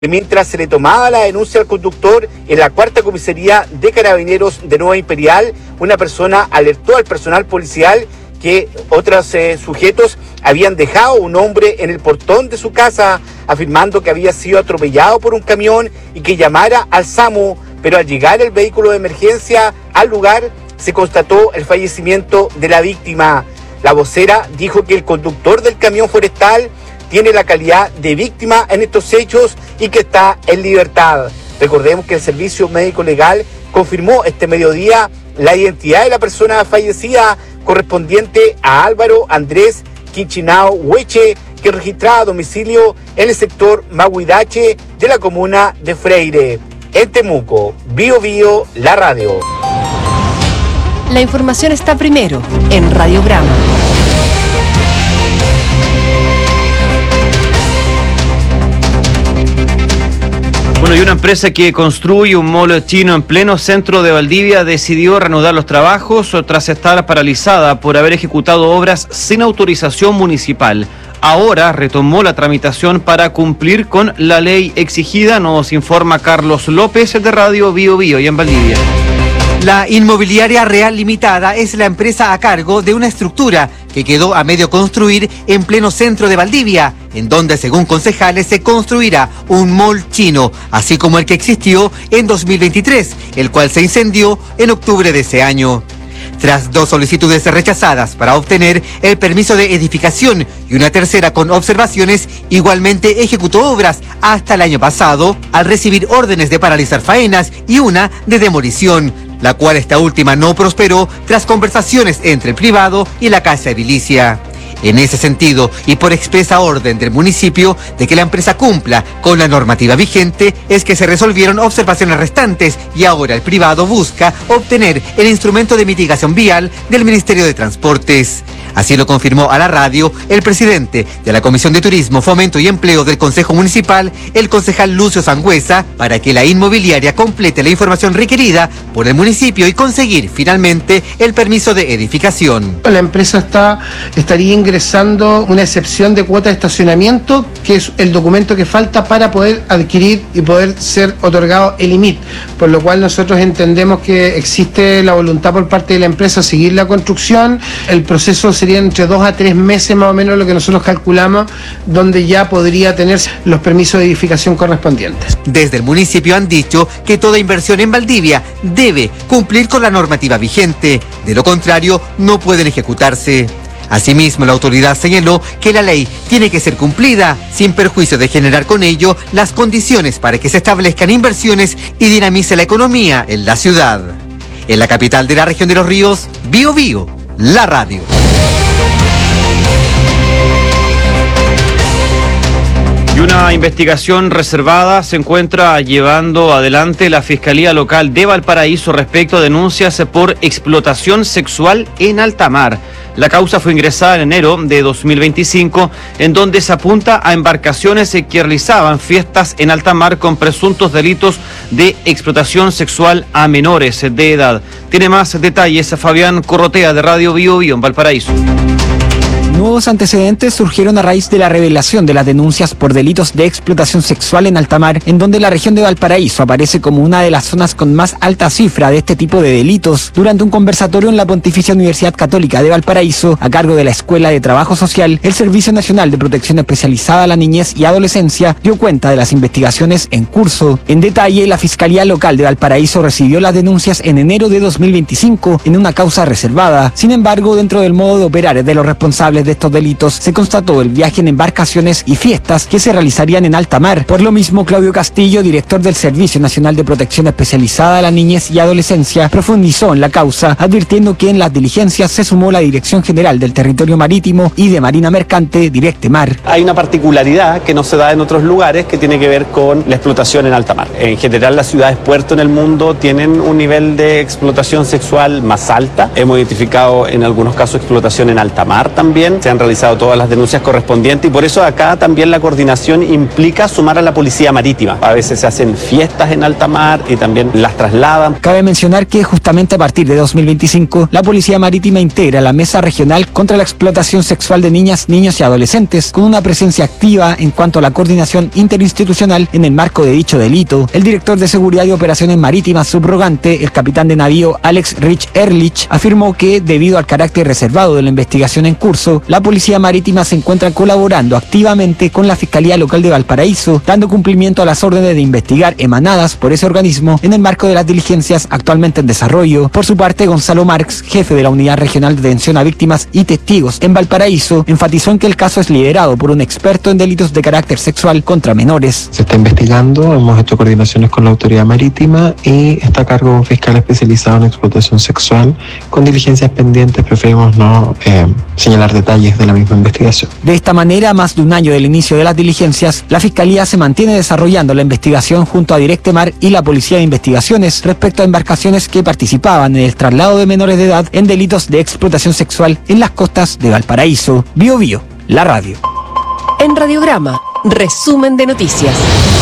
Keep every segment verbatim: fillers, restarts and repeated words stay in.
Mientras se le tomaba la denuncia al conductor, en la cuarta comisaría de Carabineros de Nueva Imperial, una persona alertó al personal policial que otros eh, sujetos habían dejado a un hombre en el portón de su casa, afirmando que había sido atropellado por un camión y que llamara al SAMU, pero al llegar el vehículo de emergencia al lugar, se constató el fallecimiento de la víctima. La vocera dijo que el conductor del camión forestal tiene la calidad de víctima en estos hechos y que está en libertad. Recordemos que el Servicio Médico Legal confirmó este mediodía la identidad de la persona fallecida correspondiente a Álvaro Andrés Quinchinao Hueche, que registraba domicilio en el sector Mahuidache de la comuna de Freire. En Temuco, Bio Bio, la radio. La información está primero en Radiograma. Bueno, y una empresa que construye un mall chino en pleno centro de Valdivia decidió reanudar los trabajos tras estar paralizada por haber ejecutado obras sin autorización municipal. Ahora retomó la tramitación para cumplir con la ley exigida, nos informa Carlos López de Radio Bio Bio y en Valdivia. La Inmobiliaria Real Limitada es la empresa a cargo de una estructura que quedó a medio construir en pleno centro de Valdivia, en donde, según concejales, se construirá un mall chino, así como el que existió en dos mil veintitrés, el cual se incendió en octubre de ese año. Tras dos solicitudes rechazadas para obtener el permiso de edificación y una tercera con observaciones, igualmente ejecutó obras hasta el año pasado al recibir órdenes de paralizar faenas y una de demolición, la cual esta última no prosperó tras conversaciones entre el privado y la Casa Edilicia. En ese sentido, y por expresa orden del municipio de que la empresa cumpla con la normativa vigente, es que se resolvieron observaciones restantes y ahora el privado busca obtener el instrumento de mitigación vial del Ministerio de Transportes. Así lo confirmó a la radio el presidente de la Comisión de Turismo, Fomento y Empleo del Consejo Municipal, el concejal Lucio Sangüesa, para que la inmobiliaria complete la información requerida por el municipio y conseguir finalmente el permiso de edificación. La empresa está, estaría ingresando una excepción de cuota de estacionamiento, que es el documento que falta para poder adquirir y poder ser otorgado el I M I T, por lo cual nosotros entendemos que existe la voluntad por parte de la empresa a seguir la construcción. El proceso sería entre dos a tres meses más o menos lo que nosotros calculamos, donde ya podría tener los permisos de edificación correspondientes. Desde el municipio han dicho que toda inversión en Valdivia debe cumplir con la normativa vigente, de lo contrario no pueden ejecutarse. Asimismo, la autoridad señaló que la ley tiene que ser cumplida, sin perjuicio de generar con ello las condiciones para que se establezcan inversiones y dinamice la economía en la ciudad. En la capital de la región de Los Ríos, Bio Bio, la radio. Y una investigación reservada se encuentra llevando adelante la Fiscalía Local de Valparaíso respecto a denuncias por explotación sexual en alta mar. La causa fue ingresada en enero de dos mil veinticinco, en donde se apunta a embarcaciones que realizaban fiestas en alta mar con presuntos delitos de explotación sexual a menores de edad. Tiene más detalles Fabián Corrotea de Radio Bio Bio en Valparaíso. Nuevos antecedentes surgieron a raíz de la revelación de las denuncias por delitos de explotación sexual en alta mar, en donde la región de Valparaíso aparece como una de las zonas con más alta cifra de este tipo de delitos. Durante un conversatorio en la Pontificia Universidad Católica de Valparaíso, a cargo de la Escuela de Trabajo Social, el Servicio Nacional de Protección Especializada a la Niñez y Adolescencia dio cuenta de las investigaciones en curso. En detalle, la Fiscalía Local de Valparaíso recibió las denuncias en enero de dos mil veinticinco en una causa reservada. Sin embargo, dentro del modo de operar de los responsables de estos delitos, se constató el viaje en embarcaciones y fiestas que se realizarían en alta mar. Por lo mismo, Claudio Castillo, director del Servicio Nacional de Protección Especializada a la Niñez y Adolescencia, profundizó en la causa, advirtiendo que en las diligencias se sumó la Dirección General del Territorio Marítimo y de Marina Mercante, Directemar. Hay una particularidad que no se da en otros lugares que tiene que ver con la explotación en alta mar. En general, las ciudades puerto en el mundo tienen un nivel de explotación sexual más alta. Hemos identificado en algunos casos explotación en alta mar también. también se han realizado todas las denuncias correspondientes y por eso acá también la coordinación implica sumar a la policía marítima. A veces se hacen fiestas en alta mar y también las trasladan. Cabe mencionar que justamente a partir de dos mil veinticinco, la Policía Marítima integra la Mesa Regional contra la Explotación Sexual de Niñas, Niños y Adolescentes, con una presencia activa en cuanto a la coordinación interinstitucional en el marco de dicho delito. El director de Seguridad y Operaciones Marítimas subrogante, el capitán de navío Alex Rich Ehrlich, afirmó que, debido al carácter reservado de la investigación en curso, la Policía Marítima se encuentra colaborando activamente con la Fiscalía Local de Valparaíso, dando cumplimiento a las órdenes de investigar emanadas por ese organismo en el marco de las diligencias actualmente en desarrollo. Por su parte, Gonzalo Marx, jefe de la Unidad Regional de Atención a Víctimas y Testigos en Valparaíso, enfatizó en que el caso es liderado por un experto en delitos de carácter sexual contra menores. Se está investigando, hemos hecho coordinaciones con la Autoridad Marítima y está a cargo un fiscal especializado en explotación sexual. Con diligencias pendientes preferimos no eh, señalar detalles de la misma investigación. De esta manera, más de un año del inicio de las diligencias, la Fiscalía se mantiene desarrollando la investigación junto a Directemar y la Policía de Investigaciones respecto a embarcaciones que participaban en el traslado de menores de edad en delitos de explotación sexual en las costas de Valparaíso. Bio Bio, la radio. En Radiograma, resumen de noticias.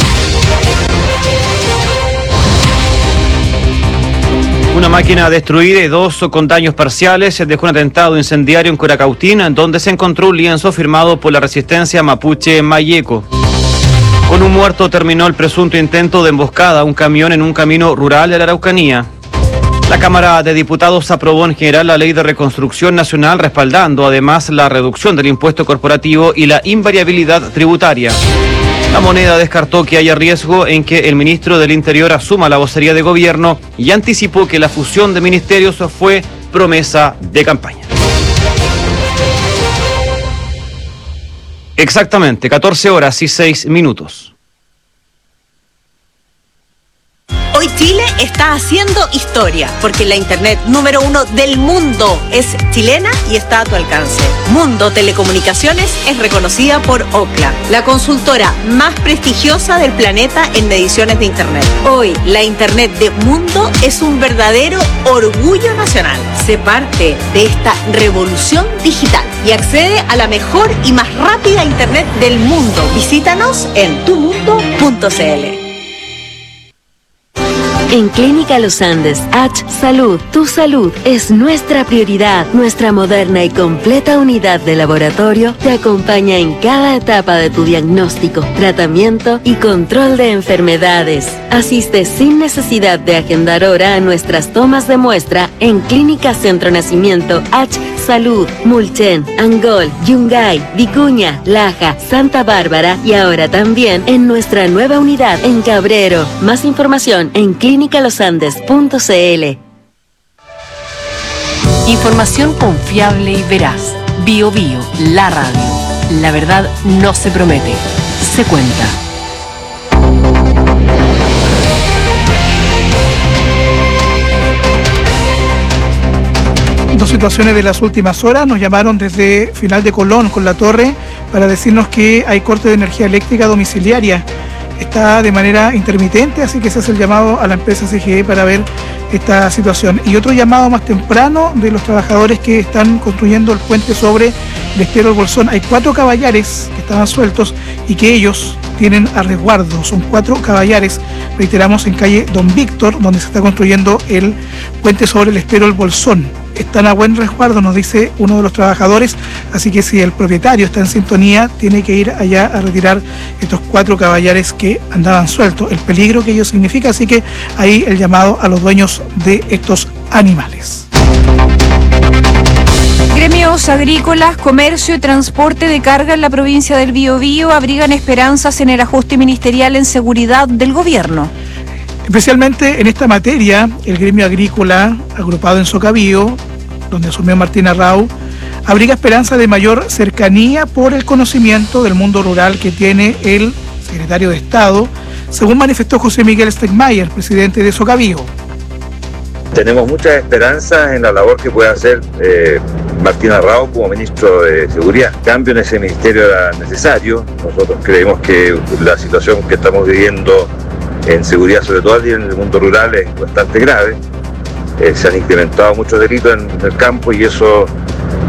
Una máquina destruida y dos con daños parciales dejó un atentado incendiario en Curacautín, donde se encontró un lienzo firmado por la resistencia mapuche Mayeco. Con un muerto terminó el presunto intento de emboscada a un camión en un camino rural de la Araucanía. La Cámara de Diputados aprobó en general la Ley de Reconstrucción Nacional, respaldando además la reducción del impuesto corporativo y la invariabilidad tributaria. La Moneda descartó que haya riesgo en que el ministro del Interior asuma la vocería de gobierno y anticipó que la fusión de ministerios fue promesa de campaña. Exactamente, catorce horas y seis minutos. Hoy Chile está haciendo historia, porque la internet número uno del mundo es chilena y está a tu alcance. Mundo Telecomunicaciones es reconocida por Ookla, la consultora más prestigiosa del planeta en mediciones de internet. Hoy, la internet de Mundo es un verdadero orgullo nacional. Sé parte de esta revolución digital y accede a la mejor y más rápida internet del mundo. Visítanos en tu mundo punto c l. En Clínica Los Andes, H Salud, tu salud es nuestra prioridad. Nuestra moderna y completa unidad de laboratorio te acompaña en cada etapa de tu diagnóstico, tratamiento y control de enfermedades. Asiste sin necesidad de agendar hora a nuestras tomas de muestra en Clínica Centro Nacimiento, H Salud, Mulchen, Angol, Yungay, Vicuña, Laja, Santa Bárbara y ahora también en nuestra nueva unidad en Cabrero. Más información en clínica los andes punto c l. Información confiable y veraz. Bio Bio, la radio. La verdad no se promete, se cuenta. Dos situaciones de las últimas horas. Nos llamaron desde Final de Colón con La Torre para decirnos que hay corte de energía eléctrica domiciliaria. Está de manera intermitente, así que se hace el llamado a la empresa C G E para ver esta situación. Y otro llamado más temprano de los trabajadores que están construyendo el puente sobre el estero del Bolsón. Hay cuatro caballares que estaban sueltos y que ellos tienen a resguardo. Son cuatro caballares, reiteramos, en calle Don Víctor, donde se está construyendo el puente sobre el estero del Bolsón. Están a buen resguardo, nos dice uno de los trabajadores, así que si el propietario está en sintonía, tiene que ir allá a retirar estos cuatro caballares que andaban sueltos, el peligro que ello significa, así que ahí el llamado a los dueños de estos animales. Gremios agrícolas, comercio y transporte de carga en la provincia del Biobío abrigan esperanzas en el ajuste ministerial en seguridad del gobierno. Especialmente en esta materia, el gremio agrícola, agrupado en Socabío, donde asumió Martín Arrau, abriga esperanza de mayor cercanía por el conocimiento del mundo rural que tiene el secretario de Estado, según manifestó José Miguel Stegmayer, presidente de Socabío. Tenemos muchas esperanzas en la labor que puede hacer eh, Martín Arrau como ministro de Seguridad. Cambio en ese ministerio era necesario. Nosotros creemos que la situación que estamos viviendo en seguridad, sobre todo en el mundo rural, es bastante grave. Eh, se han incrementado muchos delitos en el campo y eso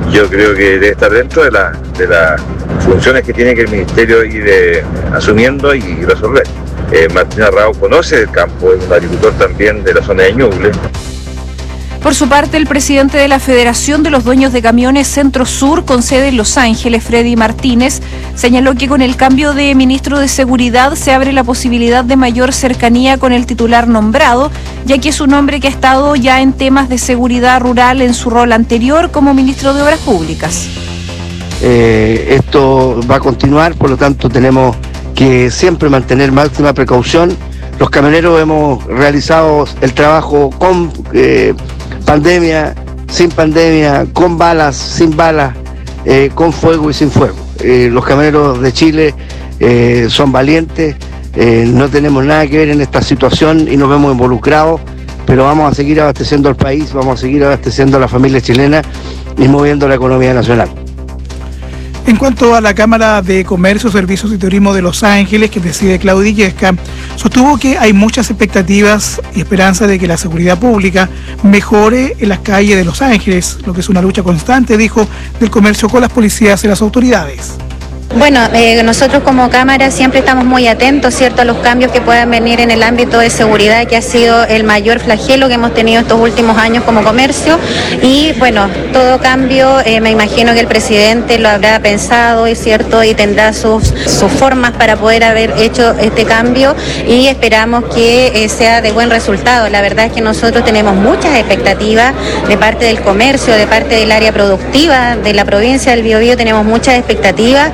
yo creo que debe estar dentro de, la, de las funciones que tiene que el Ministerio ir eh, asumiendo y resolver. Eh, Martín Arrau conoce el campo, es un agricultor también de la zona de Ñuble. Por su parte, el presidente de la Federación de los Dueños de Camiones Centro Sur, con sede en Los Ángeles, Freddy Martínez, señaló que con el cambio de ministro de Seguridad se abre la posibilidad de mayor cercanía con el titular nombrado, ya que es un hombre que ha estado ya en temas de seguridad rural en su rol anterior como ministro de Obras Públicas. Eh, esto va a continuar, por lo tanto tenemos que siempre mantener máxima precaución. Los camioneros hemos realizado el trabajo con eh, pandemia, sin pandemia, con balas, sin balas, eh, con fuego y sin fuego. Eh, los camioneros de Chile eh, son valientes, eh, no tenemos nada que ver en esta situación y nos vemos involucrados, pero vamos a seguir abasteciendo al país, vamos a seguir abasteciendo a la familia chilena y moviendo la economía nacional. En cuanto a la Cámara de Comercio, Servicios y Turismo de Los Ángeles, que preside Claudia Illesca, sostuvo que hay muchas expectativas y esperanzas de que la seguridad pública mejore en las calles de Los Ángeles, lo que es una lucha constante, dijo, del comercio con las policías y las autoridades. Bueno, eh, nosotros como Cámara siempre estamos muy atentos, ¿cierto?, a los cambios que puedan venir en el ámbito de seguridad, que ha sido el mayor flagelo que hemos tenido estos últimos años como comercio. Y bueno, todo cambio, eh, me imagino que el presidente lo habrá pensado, ¿es cierto?, y tendrá sus, sus formas para poder haber hecho este cambio y esperamos que eh, sea de buen resultado. La verdad es que nosotros tenemos muchas expectativas de parte del comercio, de parte del área productiva de la provincia del Biobío, tenemos muchas expectativas.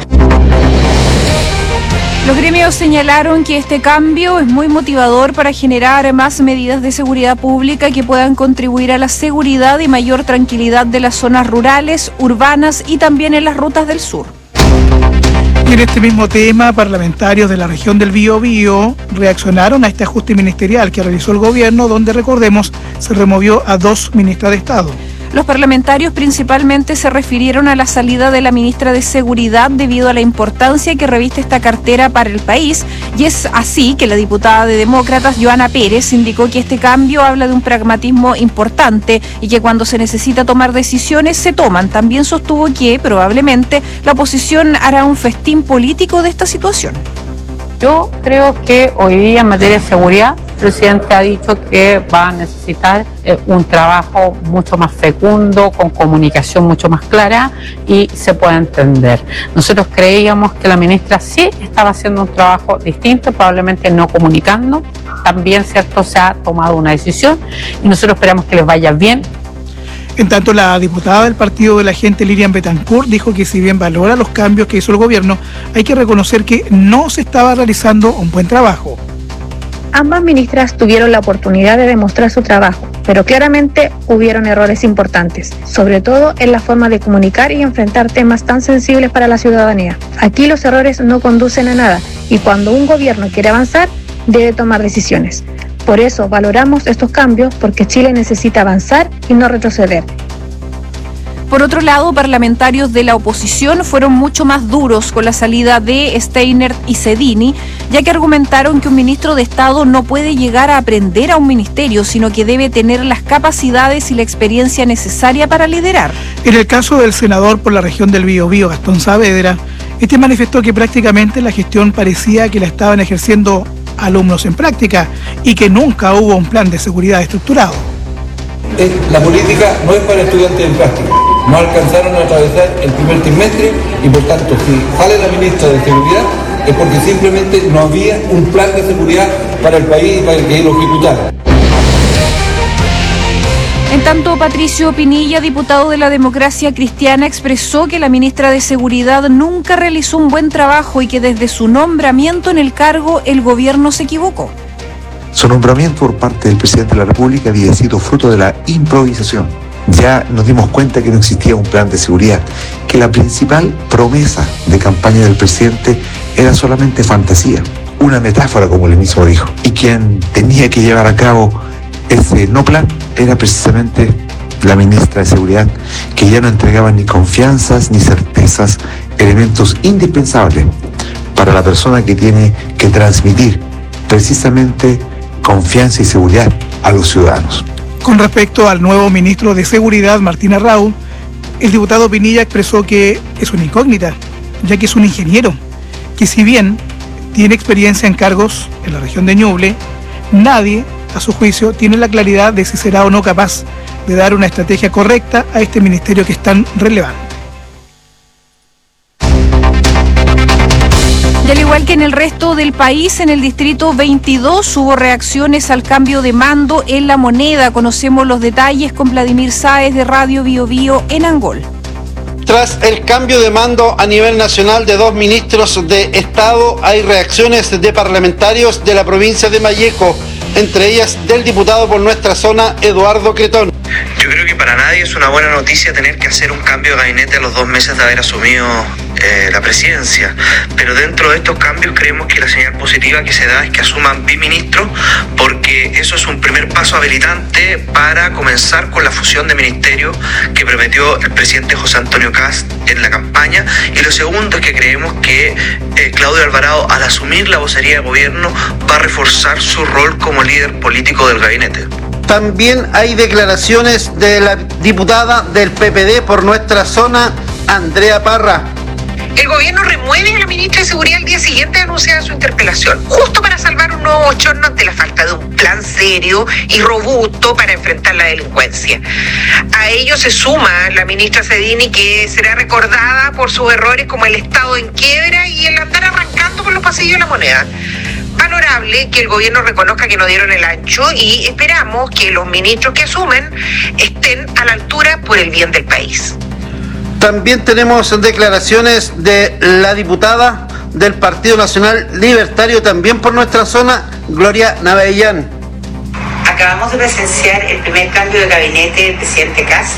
Los gremios señalaron que este cambio es muy motivador para generar más medidas de seguridad pública que puedan contribuir a la seguridad y mayor tranquilidad de las zonas rurales, urbanas y también en las rutas del sur. Y en este mismo tema, parlamentarios de la región del Biobío reaccionaron a este ajuste ministerial que realizó el gobierno, donde, recordemos, se removió a dos ministras de Estado. Los parlamentarios principalmente se refirieron a la salida de la ministra de Seguridad debido a la importancia que reviste esta cartera para el país, y es así que la diputada de Demócratas, Joana Pérez, indicó que este cambio habla de un pragmatismo importante y que cuando se necesita tomar decisiones se toman. También sostuvo que probablemente la oposición hará un festín político de esta situación. Yo creo que hoy día en materia de seguridad el presidente ha dicho que va a necesitar eh, un trabajo mucho más fecundo, con comunicación mucho más clara y se pueda entender. Nosotros creíamos que la ministra sí estaba haciendo un trabajo distinto, probablemente no comunicando. También, cierto, se ha tomado una decisión y nosotros esperamos que les vaya bien. En tanto, la diputada del Partido de la Gente, Lilian Betancourt, dijo que si bien valora los cambios que hizo el gobierno, hay que reconocer que no se estaba realizando un buen trabajo. Ambas ministras tuvieron la oportunidad de demostrar su trabajo, pero claramente hubieron errores importantes, sobre todo en la forma de comunicar y enfrentar temas tan sensibles para la ciudadanía. Aquí los errores no conducen a nada y cuando un gobierno quiere avanzar, debe tomar decisiones. Por eso valoramos estos cambios, porque Chile necesita avanzar y no retroceder. Por otro lado, parlamentarios de la oposición fueron mucho más duros con la salida de Steiner y Cedini, ya que argumentaron que un ministro de Estado no puede llegar a aprender a un ministerio, sino que debe tener las capacidades y la experiencia necesaria para liderar. En el caso del senador por la región del Biobío, Gastón Saavedra, este manifestó que prácticamente la gestión parecía que la estaban ejerciendo alumnos en práctica y que nunca hubo un plan de seguridad estructurado. La política no es para estudiantes en práctica. No alcanzaron a atravesar el primer trimestre y por tanto si sale la ministra de Seguridad es porque simplemente no había un plan de seguridad para el país y para que lo ejecutara. En tanto, Patricio Pinilla, diputado de la Democracia Cristiana, expresó que la ministra de Seguridad nunca realizó un buen trabajo y que desde su nombramiento en el cargo el gobierno se equivocó. Su nombramiento por parte del presidente de la República había sido fruto de la improvisación. Ya nos dimos cuenta que no existía un plan de seguridad, que la principal promesa de campaña del presidente era solamente fantasía, una metáfora, como él mismo dijo. Y quien tenía que llevar a cabo ese no plan era precisamente la ministra de Seguridad, que ya no entregaba ni confianzas ni certezas, elementos indispensables para la persona que tiene que transmitir precisamente confianza y seguridad a los ciudadanos. Con respecto al nuevo ministro de Seguridad, Martín Arrau, el diputado Pinilla expresó que es una incógnita, ya que es un ingeniero, que si bien tiene experiencia en cargos en la región de Ñuble, nadie, a su juicio, tiene la claridad de si será o no capaz de dar una estrategia correcta a este ministerio que es tan relevante. Y al igual que en el resto del país, en el distrito veintidós hubo reacciones al cambio de mando en La Moneda. Conocemos los detalles con Vladimir Sáez de Radio Bio Bio en Angol. Tras el cambio de mando a nivel nacional de dos ministros de Estado, hay reacciones de parlamentarios de la provincia de Malleco, entre ellas del diputado por nuestra zona, Eduardo Cretón. Yo creo que para nadie es una buena noticia tener que hacer un cambio de gabinete a los dos meses de haber asumido eh, la presidencia, pero dentro de estos cambios creemos que la señal positiva que se da es que asuman biministros, porque eso es un primer paso habilitante para comenzar con la fusión de ministerios que prometió el presidente José Antonio Kast en la campaña, y lo segundo es que creemos que eh, Claudio Alvarado, al asumir la vocería de gobierno, va a reforzar su rol como líder político del gabinete. También hay declaraciones de la diputada del P P D por nuestra zona, Andrea Parra. El gobierno remueve a la ministra de Seguridad al día siguiente de anunciar su interpelación, justo para salvar un nuevo bochorno ante la falta de un plan serio y robusto para enfrentar la delincuencia. A ello se suma la ministra Sedini, que será recordada por sus errores como el Estado en quiebra y el andar arrancando por los pasillos de La Moneda. Valorable que el gobierno reconozca que no dieron el ancho, y esperamos que los ministros que asumen estén a la altura por el bien del país. También tenemos declaraciones de la diputada del Partido Nacional Libertario, también por nuestra zona, Gloria Navellán. Acabamos de presenciar el primer cambio de gabinete del presidente Kast,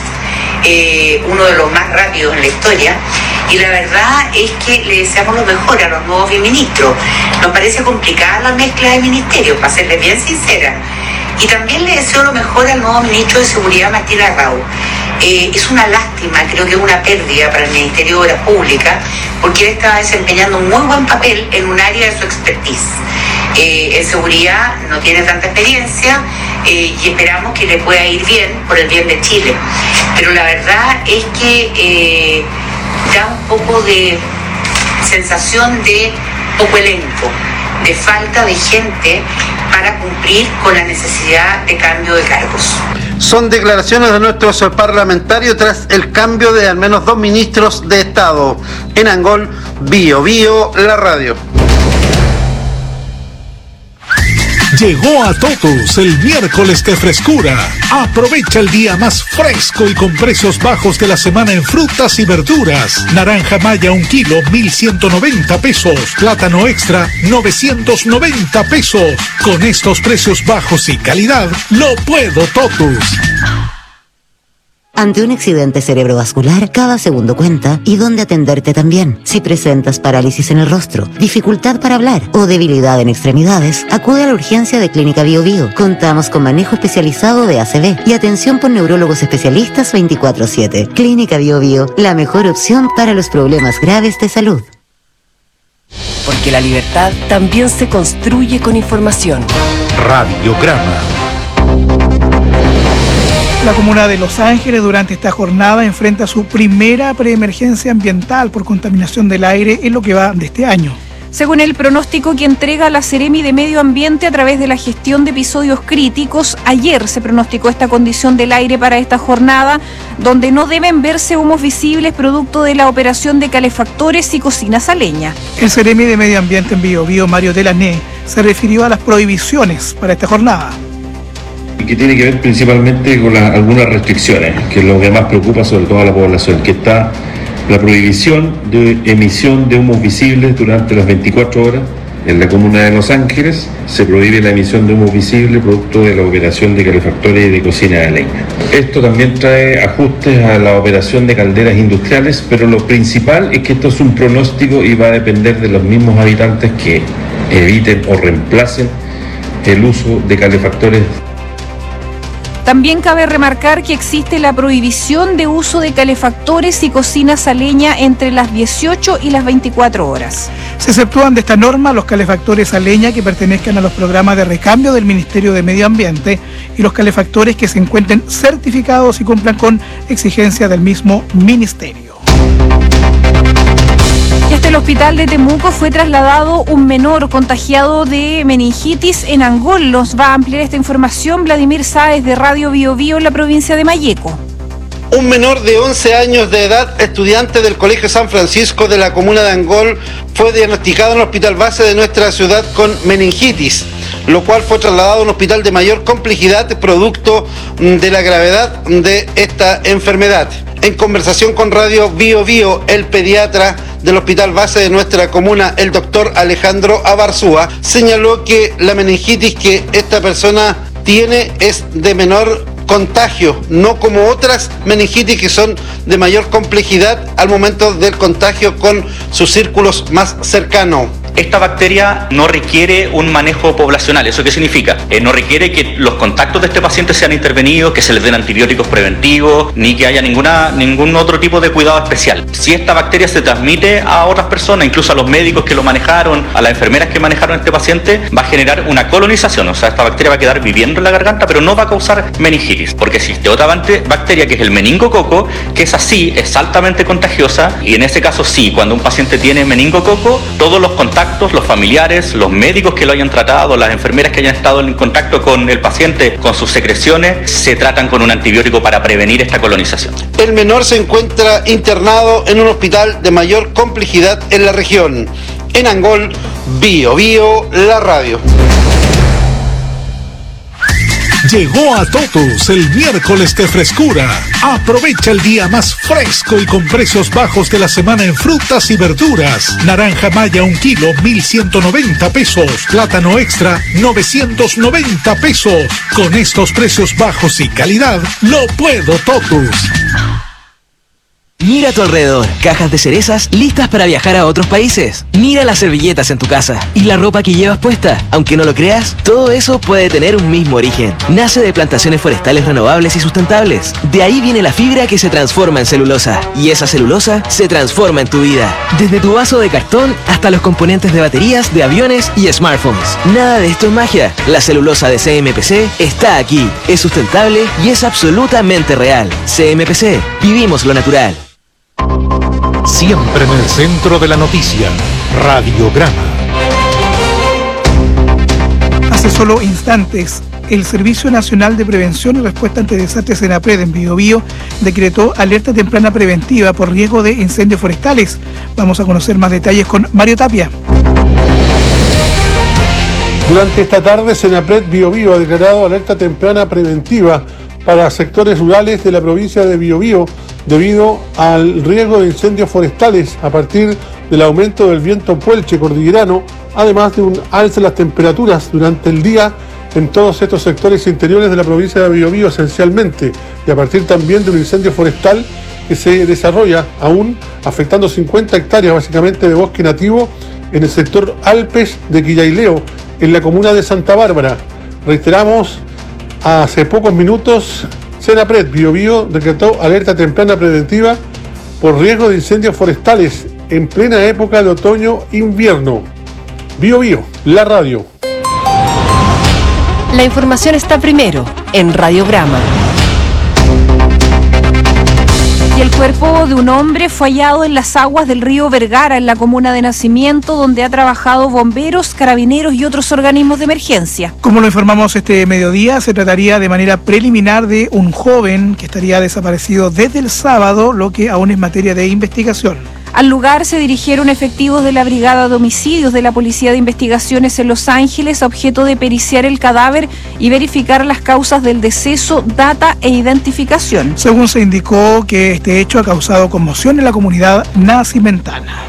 eh, uno de los más rápidos en la historia, y la verdad es que le deseamos lo mejor a los nuevos ministros. Nos parece complicada la mezcla de ministerios, para serles bien sincera, y también le deseo lo mejor al nuevo ministro de Seguridad, Martín Arrau. Eh, es una lástima, creo que es una pérdida para el Ministerio de Obras Públicas, porque él estaba desempeñando un muy buen papel en un área de su expertise. Eh, en seguridad no tiene tanta experiencia, eh, y esperamos que le pueda ir bien por el bien de Chile. Pero la verdad es que eh, da un poco de sensación de poco elenco, de falta de gente para cumplir con la necesidad de cambio de cargos. Son declaraciones de nuestros parlamentarios tras el cambio de al menos dos ministros de Estado. En Angol, Bio Bio, la radio. Llegó a Totus el miércoles de frescura. Aprovecha el día más fresco y con precios bajos de la semana en frutas y verduras. Naranja maya un kilo, mil ciento noventa pesos. Plátano extra, novecientos noventa pesos. Con estos precios bajos y calidad, lo puedo Totus. Ante un accidente cerebrovascular, cada segundo cuenta y dónde atenderte también. Si presentas parálisis en el rostro, dificultad para hablar o debilidad en extremidades, acude a la urgencia de Clínica Bio Bio. Contamos con manejo especializado de A C V y atención por neurólogos especialistas veinticuatro siete. Clínica Bio Bio, la mejor opción para los problemas graves de salud. Porque la libertad también se construye con información. Radiograma. La comuna de Los Ángeles durante esta jornada enfrenta su primera preemergencia ambiental por contaminación del aire en lo que va de este año. Según el pronóstico que entrega la Seremi de Medio Ambiente a través de la gestión de episodios críticos, ayer se pronosticó esta condición del aire para esta jornada, donde no deben verse humos visibles producto de la operación de calefactores y cocinas a leña. El Seremi de Medio Ambiente en Bio Bio, Mario Delané, se refirió a las prohibiciones para esta jornada. Que tiene que ver principalmente con la, algunas restricciones, que es lo que más preocupa sobre todo a la población, que está la prohibición de emisión de humos visibles durante las veinticuatro horas. En la comuna de Los Ángeles se prohíbe la emisión de humos visibles producto de la operación de calefactores y de cocina de leña. Esto también trae ajustes a la operación de calderas industriales, pero lo principal es que esto es un pronóstico y va a depender de los mismos habitantes que eviten o reemplacen el uso de calefactores. También cabe remarcar que existe la prohibición de uso de calefactores y cocinas a leña entre las dieciocho y las veinticuatro horas. Se exceptúan de esta norma los calefactores a leña que pertenezcan a los programas de recambio del Ministerio de Medio Ambiente y los calefactores que se encuentren certificados y cumplan con exigencias del mismo ministerio. Y hasta el hospital de Temuco fue trasladado un menor contagiado de meningitis en Angol. Nos va a ampliar esta información Vladimir Sáez de Radio Bio Bio en la provincia de Malleco. Un menor de once años de edad, estudiante del Colegio San Francisco de la comuna de Angol, fue diagnosticado en el hospital base de nuestra ciudad con meningitis, lo cual fue trasladado a un hospital de mayor complejidad producto de la gravedad de esta enfermedad. En conversación con Radio Bio Bio, el pediatra del hospital base de nuestra comuna, el doctor Alejandro Abarzúa, señaló que la meningitis que esta persona tiene es de menor contagio, no como otras meningitis que son de mayor complejidad al momento del contagio con sus círculos más cercanos. Esta bacteria no requiere un manejo poblacional. ¿Eso qué significa? Eh, no requiere que los contactos de este paciente sean intervenidos, que se les den antibióticos preventivos, ni que haya ninguna, ningún otro tipo de cuidado especial. Si esta bacteria se transmite a otras personas, incluso a los médicos que lo manejaron, a las enfermeras que manejaron a este paciente, va a generar una colonización. O sea, esta bacteria va a quedar viviendo en la garganta, pero no va a causar meningitis, porque existe otra bacteria que es el meningococo, que es así, es altamente contagiosa, y en ese caso sí, cuando un paciente tiene meningococo, todos los contactos, los familiares, los médicos que lo hayan tratado, las enfermeras que hayan estado en contacto con el paciente, con sus secreciones, se tratan con un antibiótico para prevenir esta colonización. El menor se encuentra internado en un hospital de mayor complejidad en la región. En Angol, Bio Bio, la radio. Llegó a Totus el miércoles de frescura. Aprovecha el día más fresco y con precios bajos de la semana en frutas y verduras. Naranja maya un kilo, mil ciento noventa pesos. Plátano extra, novecientos noventa pesos. Con estos precios bajos y calidad, lo puedo Totus. Mira a tu alrededor, cajas de cerezas listas para viajar a otros países. Mira las servilletas en tu casa y la ropa que llevas puesta. Aunque no lo creas, todo eso puede tener un mismo origen. Nace de plantaciones forestales renovables y sustentables. De ahí viene la fibra que se transforma en celulosa. Y esa celulosa se transforma en tu vida. Desde tu vaso de cartón hasta los componentes de baterías, de aviones y smartphones. Nada de esto es magia. La celulosa de C M P C está aquí. Es sustentable y es absolutamente real. C M P C. Vivimos lo natural. Siempre en el centro de la noticia, Radiograma. Hace solo instantes, el Servicio Nacional de Prevención y Respuesta ante Desastres SENAPRED en Bio Bio decretó alerta temprana preventiva por riesgo de incendios forestales. Vamos a conocer más detalles con Mario Tapia. Durante esta tarde, SENAPRED Bio Bio ha declarado alerta temprana preventiva para sectores rurales de la provincia de Bio Bio debido al riesgo de incendios forestales a partir del aumento del viento puelche cordillerano, además de un alza en las temperaturas durante el día en todos estos sectores interiores de la provincia de Bio Bio esencialmente, y a partir también de un incendio forestal que se desarrolla aún afectando cincuenta hectáreas básicamente de bosque nativo en el sector Alpes de Quillaileo, en la comuna de Santa Bárbara. Reiteramos, hace pocos minutos SENAPRED Bio Bio decretó alerta temprana preventiva por riesgo de incendios forestales en plena época de otoño-invierno. Bio Bio, la radio. La información está primero en Radiograma. Y el cuerpo de un hombre fue hallado en las aguas del río Vergara, en la comuna de Nacimiento, donde ha trabajado bomberos, carabineros y otros organismos de emergencia. Como lo informamos este mediodía, se trataría de manera preliminar de un joven que estaría desaparecido desde el sábado, lo que aún es materia de investigación. Al lugar se dirigieron efectivos de la Brigada de Homicidios de la Policía de Investigaciones en Los Ángeles a objeto de periciar el cadáver y verificar las causas del deceso, data e identificación. Según se indicó que este hecho ha causado conmoción en la comunidad nacimentana.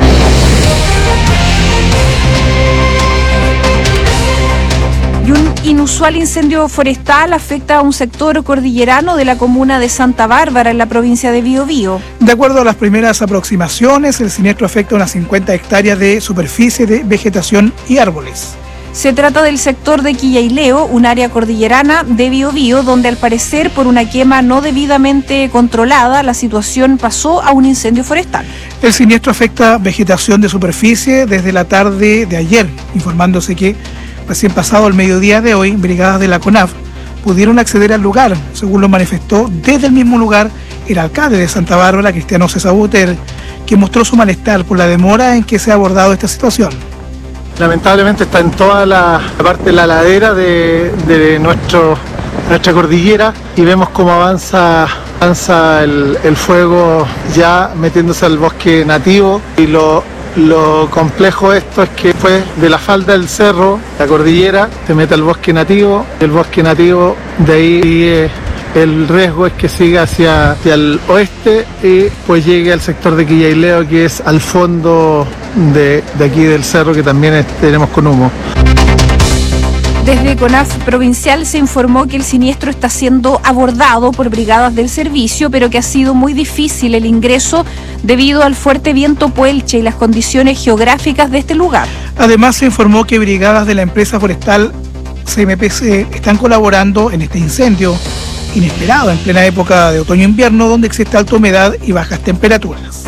Y un inusual incendio forestal afecta a un sector cordillerano de la comuna de Santa Bárbara, en la provincia de Bio Bio. De acuerdo a las primeras aproximaciones, el siniestro afecta unas cincuenta hectáreas de superficie de vegetación y árboles. Se trata del sector de Quillaileo, un área cordillerana de Biobío, donde al parecer por una quema no debidamente controlada, la situación pasó a un incendio forestal. El siniestro afecta vegetación de superficie desde la tarde de ayer, informándose que recién pasado el mediodía de hoy, brigadas de la CONAF pudieron acceder al lugar, según lo manifestó desde el mismo lugar el alcalde de Santa Bárbara, Cristiano César Buter, que mostró su malestar por la demora en que se ha abordado esta situación. Lamentablemente está en toda la parte de la ladera de, de nuestro, nuestra cordillera y vemos cómo avanza, avanza el, el fuego ya metiéndose al bosque nativo. Y lo, lo complejo de esto es que fue de la falda del cerro, la cordillera, se mete al bosque nativo, el bosque nativo de ahí sigue. El riesgo es que siga hacia, hacia el oeste y pues llegue al sector de Quillaileo, que es al fondo de, de aquí del cerro, que también es, tenemos con humo. Desde CONAF provincial se informó que el siniestro está siendo abordado por brigadas del servicio, pero que ha sido muy difícil el ingreso debido al fuerte viento puelche y las condiciones geográficas de este lugar. Además se informó que brigadas de la empresa forestal C M P C están colaborando en este incendio inesperado en plena época de otoño-invierno, donde existe alta humedad y bajas temperaturas.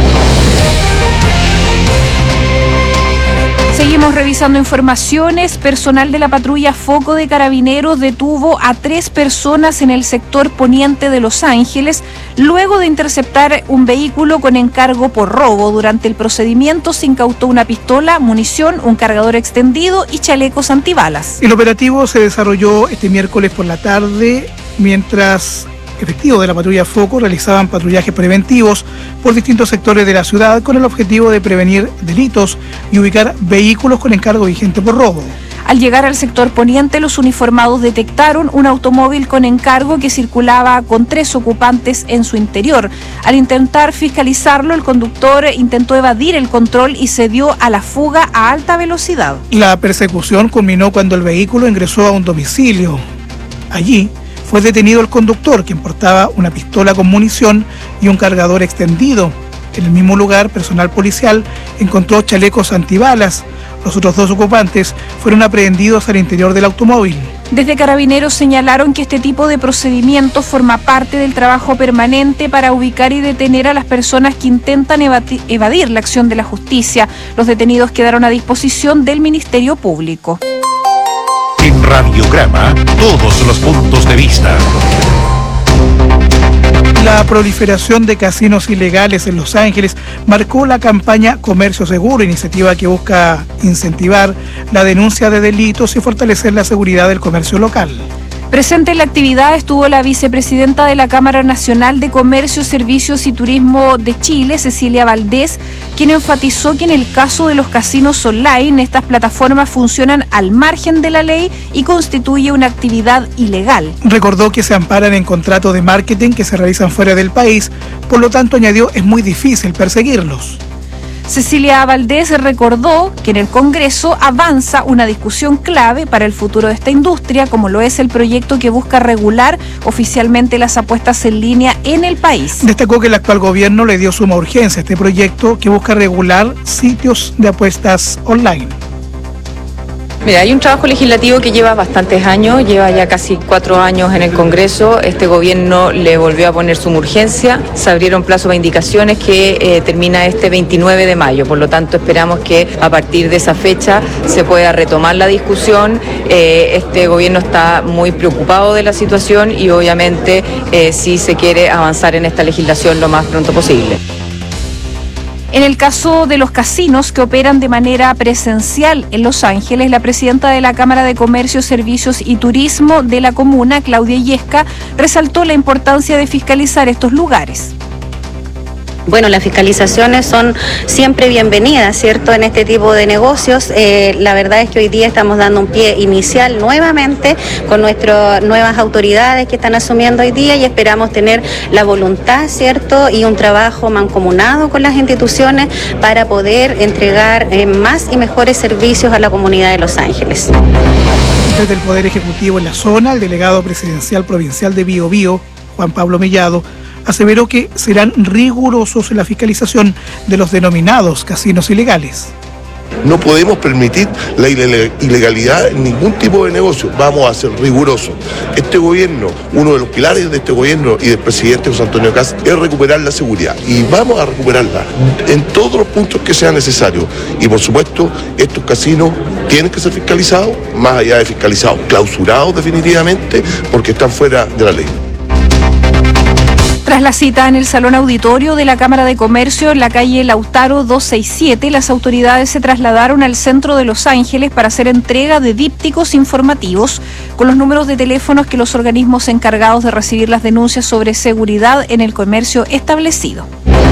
Seguimos revisando informaciones. Personal de la patrulla Foco de Carabineros detuvo a tres personas en el sector poniente de Los Ángeles luego de interceptar un vehículo con encargo por robo. Durante el procedimiento se incautó una pistola, munición, un cargador extendido y chalecos antibalas. El operativo se desarrolló este miércoles por la tarde, mientras efectivos de la patrulla Foco realizaban patrullajes preventivos por distintos sectores de la ciudad con el objetivo de prevenir delitos y ubicar vehículos con encargo vigente por robo. Al llegar al sector poniente, los uniformados detectaron un automóvil con encargo que circulaba con tres ocupantes en su interior. Al intentar fiscalizarlo, el conductor intentó evadir el control y se dio a la fuga a alta velocidad. La persecución culminó cuando el vehículo ingresó a un domicilio. Allí fue detenido el conductor, quien portaba una pistola con munición y un cargador extendido. En el mismo lugar, personal policial encontró chalecos antibalas. Los otros dos ocupantes fueron aprehendidos al interior del automóvil. Desde Carabineros señalaron que este tipo de procedimiento forma parte del trabajo permanente para ubicar y detener a las personas que intentan evadir la acción de la justicia. Los detenidos quedaron a disposición del Ministerio Público. En Radiograma, todos los puntos de vista. La proliferación de casinos ilegales en Los Ángeles marcó la campaña Comercio Seguro, iniciativa que busca incentivar la denuncia de delitos y fortalecer la seguridad del comercio local. Presente en la actividad estuvo la vicepresidenta de la Cámara Nacional de Comercio, Servicios y Turismo de Chile, Cecilia Valdés, quien enfatizó que en el caso de los casinos online, estas plataformas funcionan al margen de la ley y constituye una actividad ilegal. Recordó que se amparan en contratos de marketing que se realizan fuera del país, por lo tanto, añadió, es muy difícil perseguirlos. Cecilia Valdés recordó que en el Congreso avanza una discusión clave para el futuro de esta industria, como lo es el proyecto que busca regular oficialmente las apuestas en línea en el país. Destacó que el actual gobierno le dio suma urgencia a este proyecto que busca regular sitios de apuestas online. Mira, hay un trabajo legislativo que lleva bastantes años, lleva ya casi cuatro años en el Congreso. Este gobierno le volvió a poner suma urgencia, se abrieron plazos de indicaciones que eh, termina este veintinueve de mayo, por lo tanto esperamos que a partir de esa fecha se pueda retomar la discusión. Eh, este gobierno está muy preocupado de la situación y obviamente eh, sí se quiere avanzar en esta legislación lo más pronto posible. En el caso de los casinos que operan de manera presencial en Los Ángeles, la presidenta de la Cámara de Comercio, Servicios y Turismo de la comuna, Claudia Illesca, resaltó la importancia de fiscalizar estos lugares. Bueno, las fiscalizaciones son siempre bienvenidas, ¿cierto?, en este tipo de negocios. Eh, la verdad es que hoy día estamos dando un pie inicial nuevamente con nuestras nuevas autoridades que están asumiendo hoy día y esperamos tener la voluntad, ¿cierto?, y un trabajo mancomunado con las instituciones para poder entregar eh, más y mejores servicios a la comunidad de Los Ángeles. Desde el Poder Ejecutivo en la zona, el delegado presidencial provincial de Biobío, Juan Pablo Mellado, aseveró que serán rigurosos en la fiscalización de los denominados casinos ilegales. No podemos permitir la ilegalidad en ningún tipo de negocio. Vamos a ser rigurosos. Este gobierno, uno de los pilares de este gobierno y del presidente José Antonio Kast es recuperar la seguridad. Y vamos a recuperarla en todos los puntos que sea necesario. Y por supuesto, estos casinos tienen que ser fiscalizados, más allá de fiscalizados, clausurados definitivamente, porque están fuera de la ley. Tras la cita en el Salón Auditorio de la Cámara de Comercio en la calle Lautaro doscientos sesenta y siete, las autoridades se trasladaron al centro de Los Ángeles para hacer entrega de dípticos informativos con los números de teléfonos que los organismos encargados de recibir las denuncias sobre seguridad en el comercio establecido.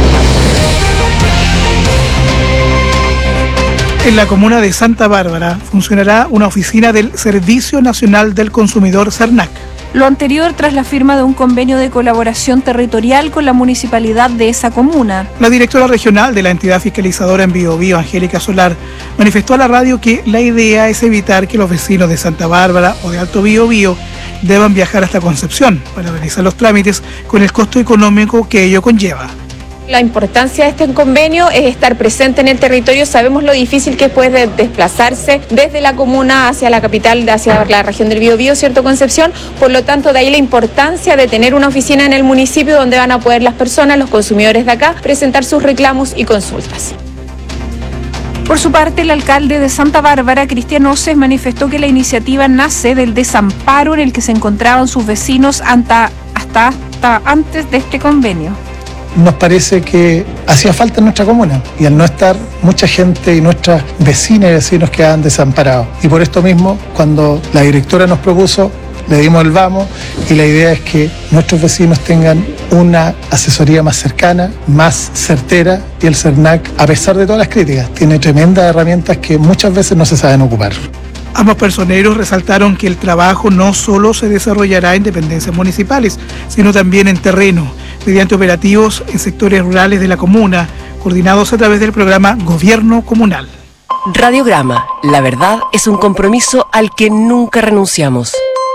En la comuna de Santa Bárbara funcionará una oficina del Servicio Nacional del Consumidor, SERNAC. Lo anterior tras la firma de un convenio de colaboración territorial con la municipalidad de esa comuna. La directora regional de la entidad fiscalizadora en Biobío, Angélica Solar, manifestó a la radio que la idea es evitar que los vecinos de Santa Bárbara o de Alto Biobío deban viajar hasta Concepción para realizar los trámites con el costo económico que ello conlleva. La importancia de este convenio es estar presente en el territorio. Sabemos lo difícil que puede desplazarse desde la comuna hacia la capital, hacia la región del Biobío, ¿cierto, Concepción? Por lo tanto, de ahí la importancia de tener una oficina en el municipio donde van a poder las personas, los consumidores de acá, presentar sus reclamos y consultas. Por su parte, el alcalde de Santa Bárbara, Cristian Oces, manifestó que la iniciativa nace del desamparo en el que se encontraban sus vecinos hasta, hasta, hasta antes de este convenio. Nos parece que hacía falta en nuestra comuna y al no estar mucha gente y nuestras vecinas y vecinos quedaban desamparados. Y por esto mismo, cuando la directora nos propuso, le dimos el vamos y la idea es que nuestros vecinos tengan una asesoría más cercana, más certera y el SERNAC, a pesar de todas las críticas, tiene tremendas herramientas que muchas veces no se saben ocupar. Ambos personeros resaltaron que el trabajo no solo se desarrollará en dependencias municipales, sino también en terreno, mediante operativos en sectores rurales de la comuna, coordinados a través del programa Gobierno Comunal. Radiograma, la verdad es un compromiso al que nunca renunciamos.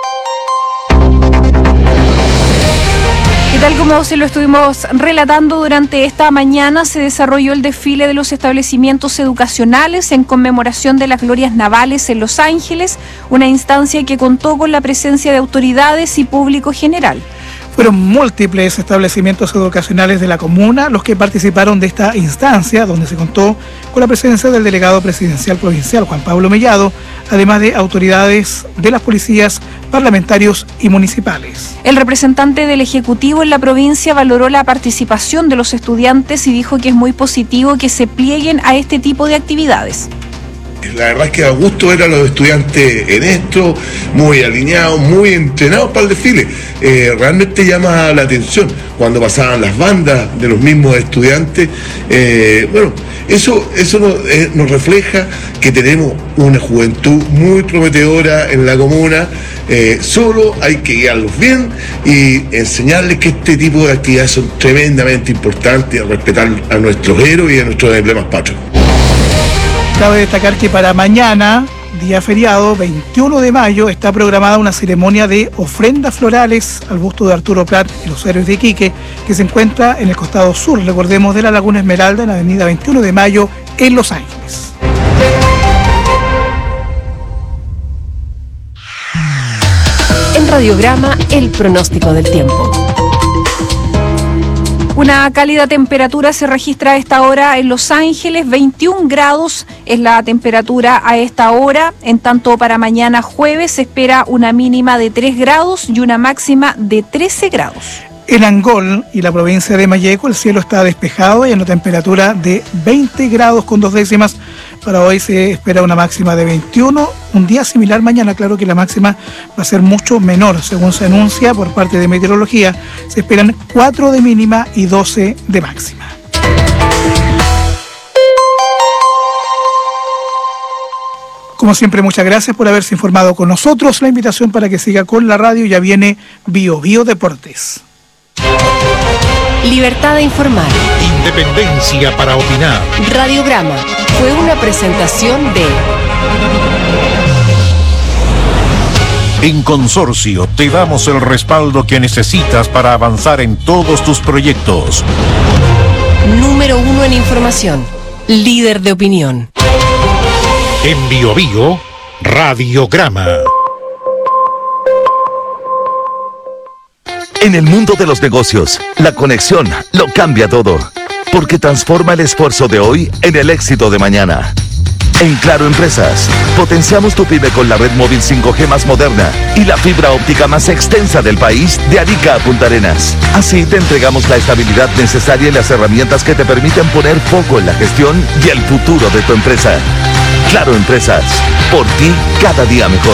Y tal como se lo estuvimos relatando durante esta mañana, se desarrolló el desfile de los establecimientos educacionales en conmemoración de las glorias navales en Los Ángeles, una instancia que contó con la presencia de autoridades y público general. Fueron múltiples establecimientos educacionales de la comuna los que participaron de esta instancia, donde se contó con la presencia del delegado presidencial provincial, Juan Pablo Mellado, además de autoridades de las policías, parlamentarios y municipales. El representante del Ejecutivo en la provincia valoró la participación de los estudiantes y dijo que es muy positivo que se plieguen a este tipo de actividades. La verdad es que a gusto ver a los estudiantes en esto, muy alineados, muy entrenados para el desfile. Eh, realmente llama la atención cuando pasaban las bandas de los mismos estudiantes. Eh, bueno, eso, eso nos, eh, nos refleja que tenemos una juventud muy prometedora en la comuna. Eh, solo hay que guiarlos bien y enseñarles que este tipo de actividades son tremendamente importantes, a respetar a nuestros héroes y a nuestros emblemas patrios. Cabe destacar que para mañana, día feriado, veintiuno de mayo, está programada una ceremonia de ofrendas florales al busto de Arturo Prat y los héroes de Iquique, que se encuentra en el costado sur, recordemos, de la Laguna Esmeralda, en la avenida veintiuno de mayo, en Los Ángeles. En Radiograma, el pronóstico del tiempo. Una cálida temperatura se registra a esta hora en Los Ángeles, veintiún grados es la temperatura a esta hora. En tanto, para mañana jueves se espera una mínima de tres grados y una máxima de trece grados. En Angol y la provincia de Malleco el cielo está despejado y en una temperatura de veinte grados con dos décimas. Para hoy se espera una máxima de veintiuno, un día similar mañana, claro que la máxima va a ser mucho menor, según se anuncia por parte de meteorología. Se esperan cuatro de mínima y doce de máxima. Como siempre, muchas gracias por haberse informado con nosotros. La invitación para que siga con la radio, ya viene Bio Bio Deportes. Libertad de informar. Independencia para opinar. Radiograma fue una presentación de... En Consorcio te damos el respaldo que necesitas para avanzar en todos tus proyectos. Número uno en información. Líder de opinión. En Bio Bio, Radiograma. En el mundo de los negocios, la conexión lo cambia todo, porque transforma el esfuerzo de hoy en el éxito de mañana. En Claro Empresas, potenciamos tu pyme con la red móvil cinco G más moderna y la fibra óptica más extensa del país, de Arica a Punta Arenas. Así te entregamos la estabilidad necesaria y las herramientas que te permiten poner foco en la gestión y el futuro de tu empresa. Claro Empresas, por ti cada día mejor.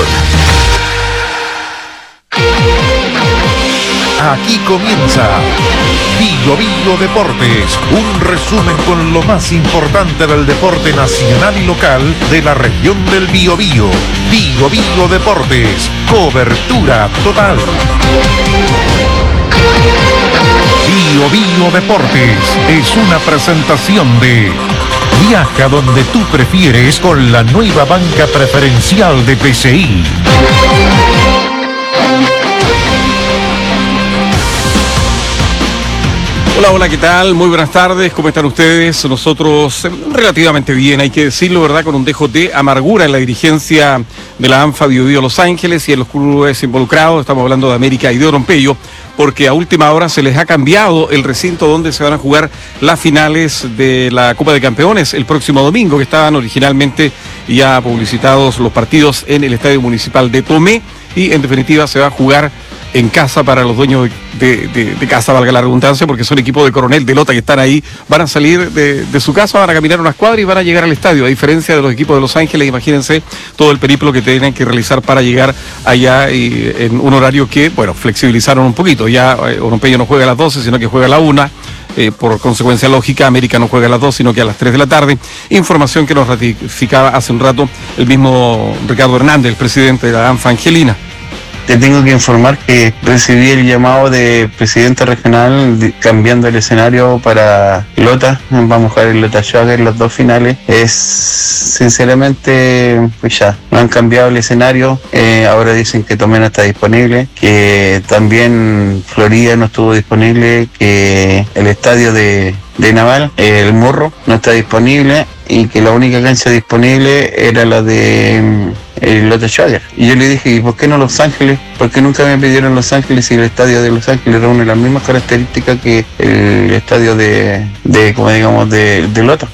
Aquí comienza Bio Bio Deportes, un resumen con lo más importante del deporte nacional y local de la región del Biobío. Bio Bio Deportes, cobertura total. Bio Bio Deportes es una presentación de Viaja donde tú prefieres con la nueva banca preferencial de P C I. Hola, hola, ¿qué tal? Muy buenas tardes, ¿cómo están ustedes? Nosotros eh, relativamente bien, hay que decirlo, ¿verdad? Con un dejo de amargura en la dirigencia de la ANFA Bio Bio Los Ángeles y en los clubes involucrados, estamos hablando de América y de Orompello, porque a última hora se les ha cambiado el recinto donde se van a jugar las finales de la Copa de Campeones el próximo domingo, que estaban originalmente ya publicitados los partidos en el Estadio Municipal de Tomé, y en definitiva se va a jugar en casa para los dueños de, de, de casa, valga la redundancia, porque son equipos de Coronel, de Lota, que están ahí, van a salir de, de su casa, van a caminar unas cuadras y van a llegar al estadio, a diferencia de los equipos de Los Ángeles. Imagínense todo el periplo que tienen que realizar para llegar allá, y en un horario que, bueno, flexibilizaron un poquito. Ya eh, Orompello no juega a las doce, sino que juega a la una. Eh, por consecuencia lógica, América no juega a las dos, sino que a las tres de la tarde. Información que nos ratificaba hace un rato el mismo Ricardo Hernández, el presidente de la ANFA Angelina. Te tengo que informar que recibí el llamado de presidente regional de, cambiando el escenario para Lota. Vamos a jugar el Lota Schwager en los dos finales. Es sinceramente, pues ya, no han cambiado el escenario. Eh, ahora dicen que Tomé no está disponible, que también Florida no estuvo disponible, que el estadio de, de Naval, el Morro, no está disponible, y que la única cancha disponible era la de el Lota Schwager. Y yo le dije, ¿y por qué no Los Ángeles? Porque nunca me pidieron Los Ángeles, y el estadio de Los Ángeles reúne las mismas características que el estadio de, de como digamos, de, de Lota.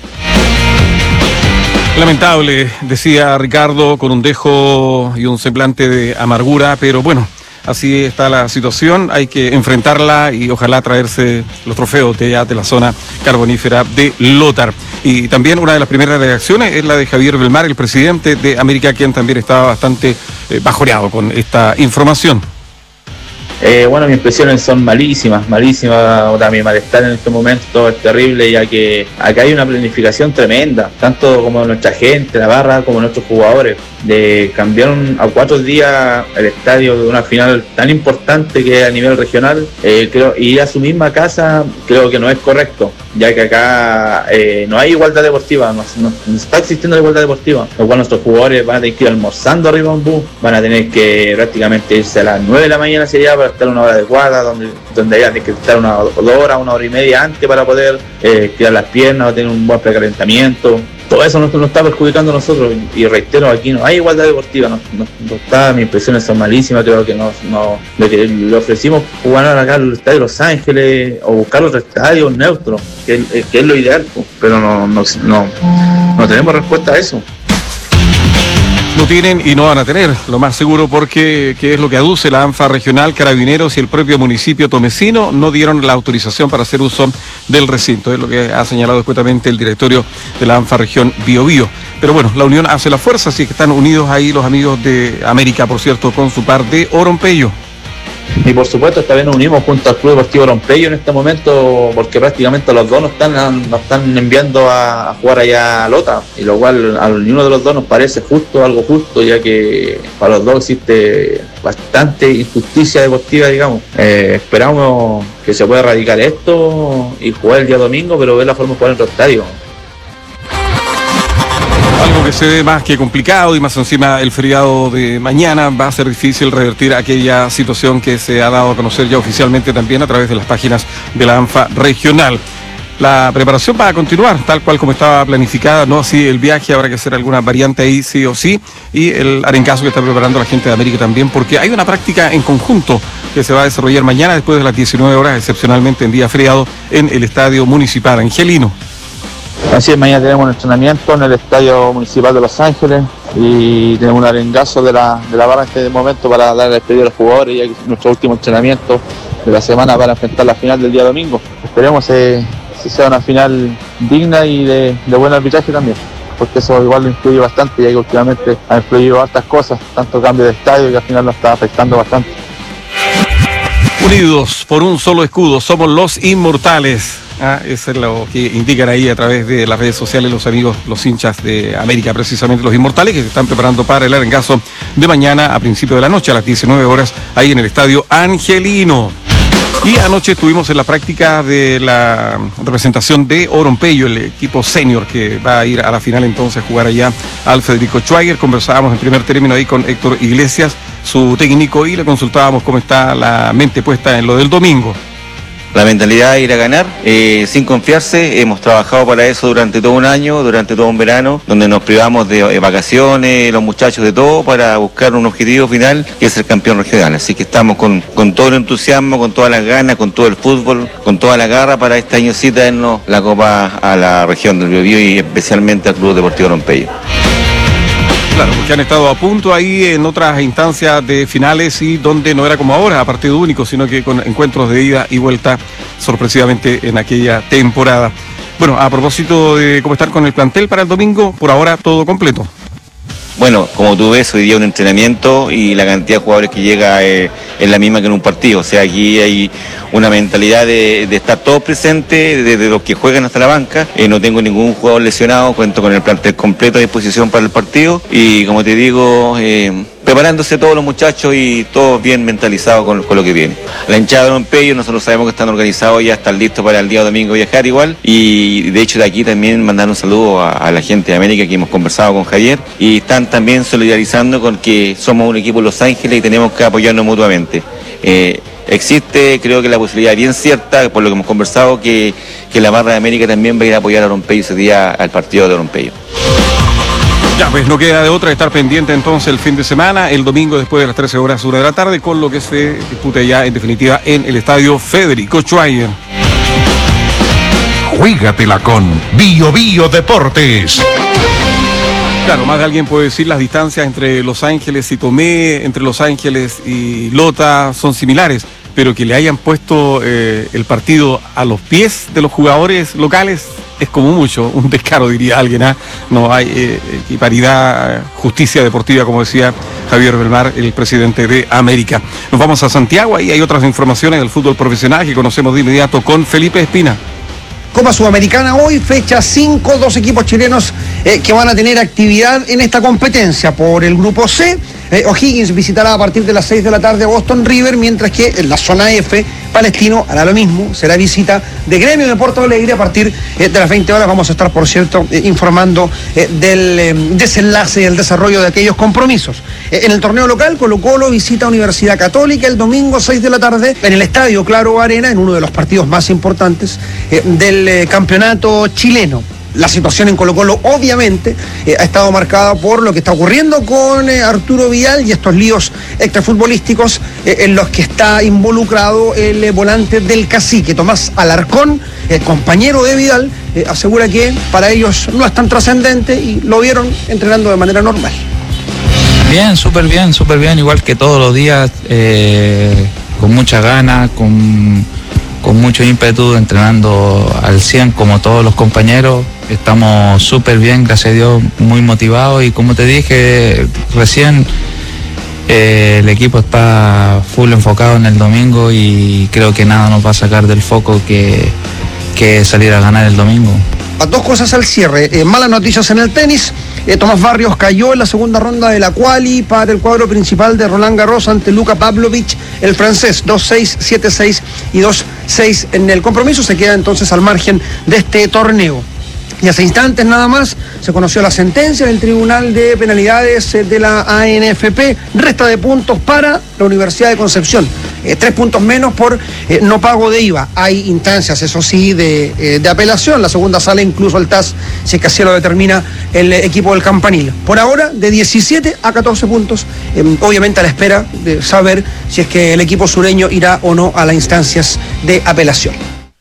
Lamentable, decía Ricardo, con un dejo y un semblante de amargura, pero bueno, así está la situación, hay que enfrentarla y ojalá traerse los trofeos de allá de la zona carbonífera de Lotar. Y también una de las primeras reacciones es la de Javier Belmar, el presidente de América, quien también estaba bastante eh, bajoneado con esta información. Eh, bueno, mis impresiones son malísimas, malísimas. Ahora mi malestar en este momento es terrible, ya que acá hay una planificación tremenda, tanto como nuestra gente, la barra, como nuestros jugadores, de cambiar a cuatro días el estadio de una final tan importante que es a nivel regional. Eh, creo, y ir a su misma casa creo que no es correcto, ya que acá eh, no hay igualdad deportiva, no, no, no está existiendo la igualdad deportiva, lo cual nuestros jugadores van a tener que ir almorzando arriba un bus, van a tener que prácticamente irse a las nueve de la mañana hacia allá para estar una hora adecuada, donde, donde haya que estar una dos horas, una hora y media antes para poder eh, tirar las piernas, tener un buen precalentamiento. Todo eso nos, nos está perjudicando a nosotros, y reitero, aquí no hay igualdad deportiva, no, no, no está, mis impresiones son malísimas. Creo que no, no le, le ofrecimos jugar acá al estadio de Los Ángeles o buscar otro estadio neutro, que, que es lo ideal, pero no, no, no, no tenemos respuesta a eso. No tienen y no van a tener, lo más seguro, porque que es lo que aduce la ANFA regional, Carabineros y el propio municipio tomecino no dieron la autorización para hacer uso del recinto. Es lo que ha señalado escuetamente el directorio de la ANFA región Bio Bio. Pero bueno, la unión hace la fuerza, así que están unidos ahí los amigos de América, por cierto, con su par de Orompello. Y por supuesto también nos unimos junto al Club Deportivo Orompello en este momento, porque prácticamente los dos nos están, nos están enviando a, a jugar allá a Lota, y lo cual a ni uno de los dos nos parece justo, algo justo, ya que para los dos existe bastante injusticia deportiva, digamos. Eh, esperamos que se pueda erradicar esto y jugar el día domingo, pero ver la forma de jugar en otro estadio. Algo que se ve más que complicado, y más encima el feriado de mañana, va a ser difícil revertir aquella situación que se ha dado a conocer ya oficialmente también a través de las páginas de la ANFA regional. la preparación para continuar, tal cual como estaba planificada, no así el viaje, habrá que hacer alguna variante ahí sí o sí, y el arengazo que está preparando la gente de América también, porque hay una práctica en conjunto que se va a desarrollar mañana después de las diecinueve horas, excepcionalmente en día feriado, en el Estadio Municipal. Angelino. Así es, mañana tenemos un entrenamiento en el Estadio Municipal de Los Ángeles y tenemos un arengazo de la, de la barra en este momento para dar el despedida a los jugadores, ya que es nuestro último entrenamiento de la semana para enfrentar la final del día domingo. Esperemos que eh, sea una final digna y de, de buen arbitraje también, porque eso igual lo influye bastante, ya que últimamente ha influido hartas cosas, tanto cambio de estadio que al final nos está afectando bastante. Unidos por un solo escudo, somos los inmortales. Ah, eso es lo que indican ahí a través de las redes sociales los amigos, los hinchas de América, precisamente los inmortales, que se están preparando para el arengazo de mañana a principios de la noche, a las diecinueve horas, ahí en el Estadio Angelino. Y anoche estuvimos en la práctica de la representación de Oronpello, el equipo senior que va a ir a la final entonces a jugar allá al Federico Schweiger. Conversábamos en primer término ahí con Héctor Iglesias, su técnico, y le consultábamos cómo está la mente puesta en lo del domingo. La mentalidad de ir a ganar, eh, sin confiarse. Hemos trabajado para eso durante todo un año, durante todo un verano, donde nos privamos de eh, vacaciones, los muchachos de todo, para buscar un objetivo final, que es el campeón regional. Así que estamos con, con todo el entusiasmo, con todas las ganas, con todo el fútbol, con toda la garra para este año sí traernos la Copa a la región del Biobío y especialmente al Club Deportivo Oronpello. Claro, porque han estado a punto ahí en otras instancias de finales y donde no era como ahora, a partido único, sino que con encuentros de ida y vuelta sorpresivamente en aquella temporada. Bueno, a propósito de cómo estar con el plantel para el domingo, por ahora todo completo. Bueno, como tú ves, hoy día un entrenamiento y la cantidad de jugadores que llega eh, es la misma que en un partido. O sea, aquí hay una mentalidad de, de estar todos presentes, desde los que juegan hasta la banca. Eh, no tengo ningún jugador lesionado, cuento con el plantel completo a disposición para el partido. Y como te digo, eh, preparándose todos los muchachos y todos bien mentalizados con, con lo que viene. La hinchada de Oronpello, nosotros sabemos que están organizados, ya están listos para el día domingo viajar igual. Y de hecho de aquí también mandar un saludo a, a la gente de América, que hemos conversado con Javier. Y están también solidarizando con que somos un equipo de Los Ángeles y tenemos que apoyarnos mutuamente. Eh, existe, creo que la posibilidad bien cierta, por lo que hemos conversado, que, que la barra de América también va a ir a apoyar a Oronpello ese día al partido de Oronpello. Ya, pues no queda de otra de estar pendiente entonces el fin de semana, el domingo después de las trece horas, una de la tarde, con lo que se disputa ya en definitiva en el Estadio Federico Schweiger. Juégatela con Bio Bio Deportes. Claro, más de alguien puede decir las distancias entre Los Ángeles y Tomé, entre Los Ángeles y Lota son similares, pero que le hayan puesto eh, el partido a los pies de los jugadores locales es como mucho, un descaro diría alguien, ¿eh? No hay eh, equiparidad, justicia deportiva, como decía Javier Belmar, el presidente de América. Nos vamos a Santiago, ahí hay otras informaciones del fútbol profesional que conocemos de inmediato con Felipe Espina. Copa Sudamericana hoy, fecha cinco, dos equipos chilenos eh, que van a tener actividad en esta competencia. Por el grupo C, eh, O'Higgins visitará a partir de las seis de la tarde a Boston River, mientras que en la zona F, Palestino hará lo mismo, será visita de Gremio de Porto Alegre a partir eh, de las veinte horas. Vamos a estar, por cierto, eh, informando eh, del eh, desenlace y el desarrollo de aquellos compromisos. Eh, en el torneo local, Colo Colo visita a Universidad Católica el domingo seis de la tarde en el Estadio Claro Arena, en uno de los partidos más importantes eh, del eh, campeonato chileno. La situación en Colo Colo obviamente eh, ha estado marcada por lo que está ocurriendo con eh, Arturo Vidal y estos líos extrafutbolísticos eh, en los que está involucrado el eh, volante del Cacique, Tomás Alarcón, el compañero de Vidal, eh, asegura que para ellos no es tan trascendente y lo vieron entrenando de manera normal. Bien, súper bien, súper bien, igual que todos los días, eh, con mucha ganas, con, con mucho ímpetu, entrenando al cien como todos los compañeros. Estamos súper bien, gracias a Dios, muy motivados y como te dije recién, eh, el equipo está full enfocado en el domingo y creo que nada nos va a sacar del foco que, que salir a ganar el domingo. Dos cosas al cierre, eh, malas noticias en el tenis. Eh, Tomás Barrios cayó en la segunda ronda de la quali para el cuadro principal de Roland Garros ante Luka Pavlovich, el francés, dos seis, siete seis y dos seis en el compromiso. Se queda entonces al margen de este torneo. Y hace instantes nada más se conoció la sentencia del Tribunal de Penalidades de la A N F P. Resta de puntos para la Universidad de Concepción. Eh, tres puntos menos por eh, no pago de I V A. Hay instancias, eso sí, de, eh, de apelación. La segunda sale incluso al T A S, si es que así lo determina el eh, equipo del Campanil. Por ahora, de diecisiete a catorce puntos, eh, obviamente a la espera de saber si es que el equipo sureño irá o no a las instancias de apelación.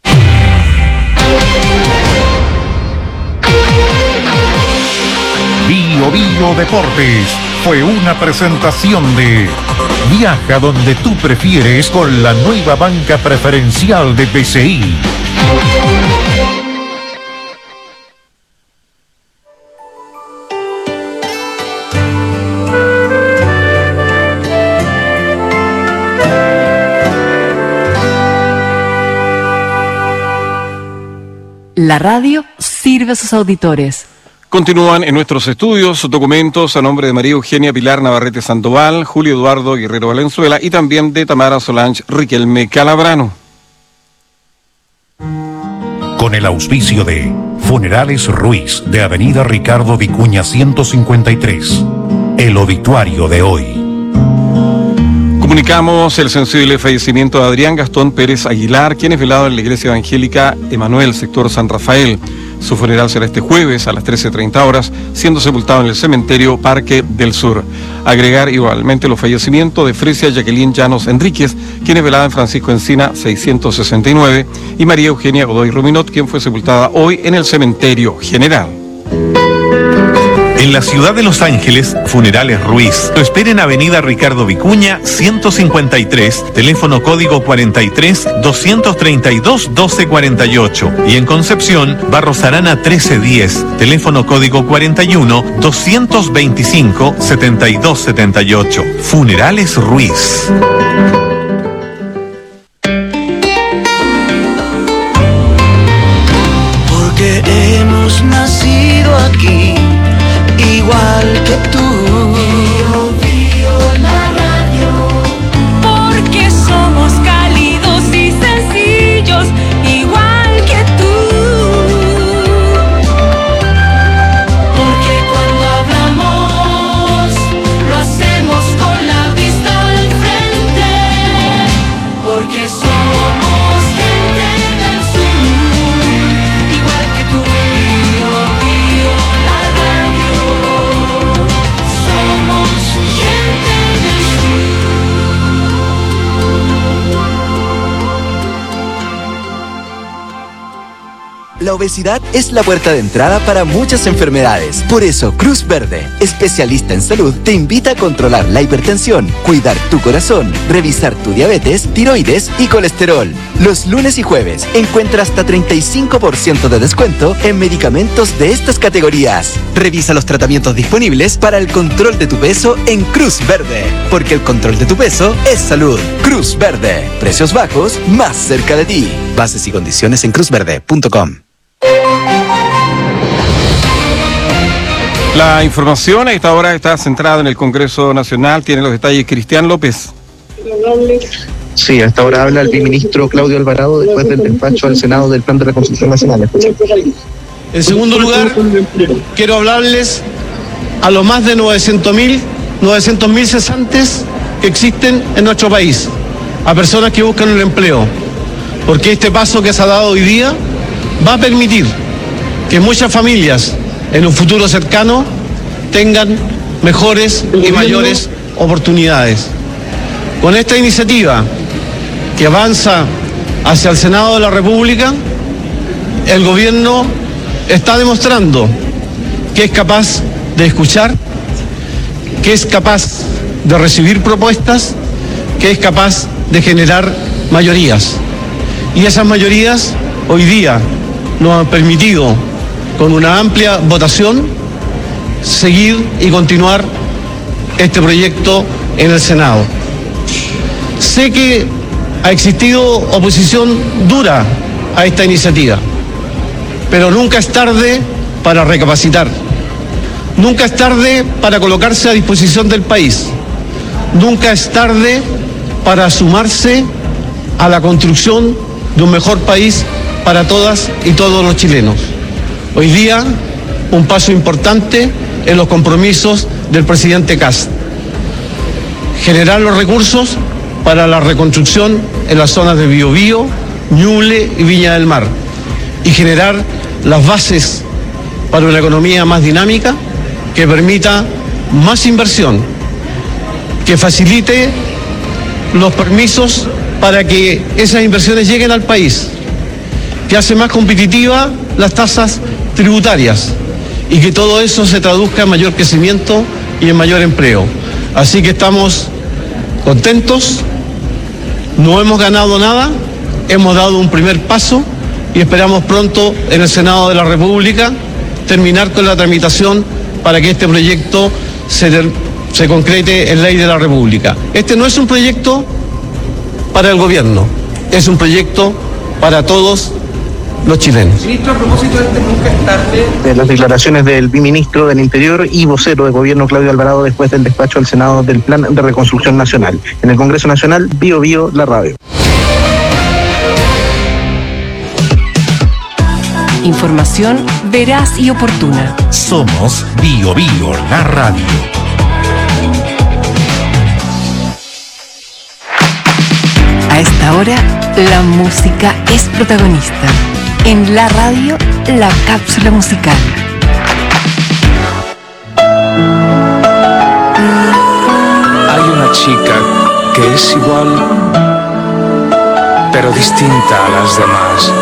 Bio Bio Deportes fue una presentación de Viaja donde tú prefieres con la nueva banca preferencial de B C I. La radio sirve a sus auditores. Continúan en nuestros estudios documentos a nombre de María Eugenia Pilar Navarrete Sandoval, Julio Eduardo Guerrero Valenzuela y también de Tamara Solange Riquelme Calabrano. Con el auspicio de Funerales Ruiz de Avenida Ricardo Vicuña ciento cincuenta y tres. El obituario de hoy. Comunicamos el sensible fallecimiento de Adrián Gastón Pérez Aguilar, quien es velado en la Iglesia Evangélica Emanuel, sector San Rafael. Su funeral será este jueves a las trece treinta horas, siendo sepultado en el cementerio Parque del Sur. Agregar igualmente los fallecimientos de Fresia Jacqueline Llanos Enríquez, quien es velada en Francisco Encina seiscientos sesenta y nueve, y María Eugenia Godoy Ruminot, quien fue sepultada hoy en el cementerio general. En la ciudad de Los Ángeles, Funerales Ruiz. Lo espera en Avenida Ricardo Vicuña, ciento cincuenta y tres, teléfono código cuarenta y tres, doscientos treinta y dos, doce cuarenta y ocho. Y en Concepción, Barros Arana trece diez, teléfono código cuarenta y uno, doscientos veinticinco, setenta y dos setenta y ocho. Funerales Ruiz. Porque hemos nacido aquí, igual que tú. Bio, bio, la radio. Porque somos cálidos y sencillos, igual que tú. Porque cuando hablamos, lo hacemos con la vista al frente. Porque somos gente del sur, igual que tú. Bio, bio, la radio. La obesidad es la puerta de entrada para muchas enfermedades. Por eso, Cruz Verde, especialista en salud, te invita a controlar la hipertensión, cuidar tu corazón, revisar tu diabetes, tiroides y colesterol. Los lunes y jueves encuentra hasta treinta y cinco por ciento de descuento en medicamentos de estas categorías. Revisa los tratamientos disponibles para el control de tu peso en Cruz Verde, porque el control de tu peso es salud. Cruz Verde, precios bajos más cerca de ti. Bases y condiciones en cruz verde punto com. La información a esta hora está centrada en el Congreso Nacional. Tiene los detalles Cristian López. Sí, hasta ahora habla el viceministro Claudio Alvarado después del despacho al Senado del Plan de Reconstrucción Nacional. Escuchen. En segundo lugar, quiero hablarles a los más de novecientos mil cesantes que existen en nuestro país, a personas que buscan un empleo, porque este paso que se ha dado hoy día va a permitir que muchas familias en un futuro cercano tengan mejores y mayores oportunidades. Con esta iniciativa que avanza hacia el Senado de la República, el gobierno está demostrando que es capaz de escuchar, que es capaz de recibir propuestas, que es capaz de generar mayorías. Y esas mayorías hoy día nos han permitido, con una amplia votación, seguir y continuar este proyecto en el Senado. Sé que ha existido oposición dura a esta iniciativa, pero nunca es tarde para recapacitar. Nunca es tarde para colocarse a disposición del país. Nunca es tarde para sumarse a la construcción de un mejor país para todas y todos los chilenos. Hoy día, un paso importante en los compromisos del presidente Kast. Generar los recursos para la reconstrucción en las zonas de Biobío, Ñuble y Viña del Mar. Y generar las bases para una economía más dinámica que permita más inversión, que facilite los permisos para que esas inversiones lleguen al país, que hace más competitivas las tasas tributarias y que todo eso se traduzca en mayor crecimiento y en mayor empleo. Así que estamos contentos, no hemos ganado nada, hemos dado un primer paso y esperamos pronto en el Senado de la República terminar con la tramitación para que este proyecto se, se concrete en ley de la República. Este no es un proyecto para el gobierno, es un proyecto para todos los chilenos. Ministro, a propósito de este nunca es tarde. De las declaraciones del viceministro del Interior y vocero de gobierno Claudio Alvarado después del despacho al Senado del Plan de Reconstrucción Nacional. En el Congreso Nacional, Bio Bio, la radio. Información veraz y oportuna. Somos Bio Bio, la radio. A esta hora, la música es protagonista. En la radio, la cápsula musical. Hay una chica que es igual, pero distinta a las demás.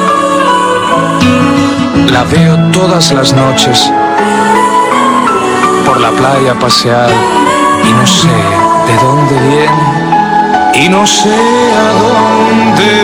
La veo todas las noches por la playa pasear y no sé de dónde viene y no sé a dónde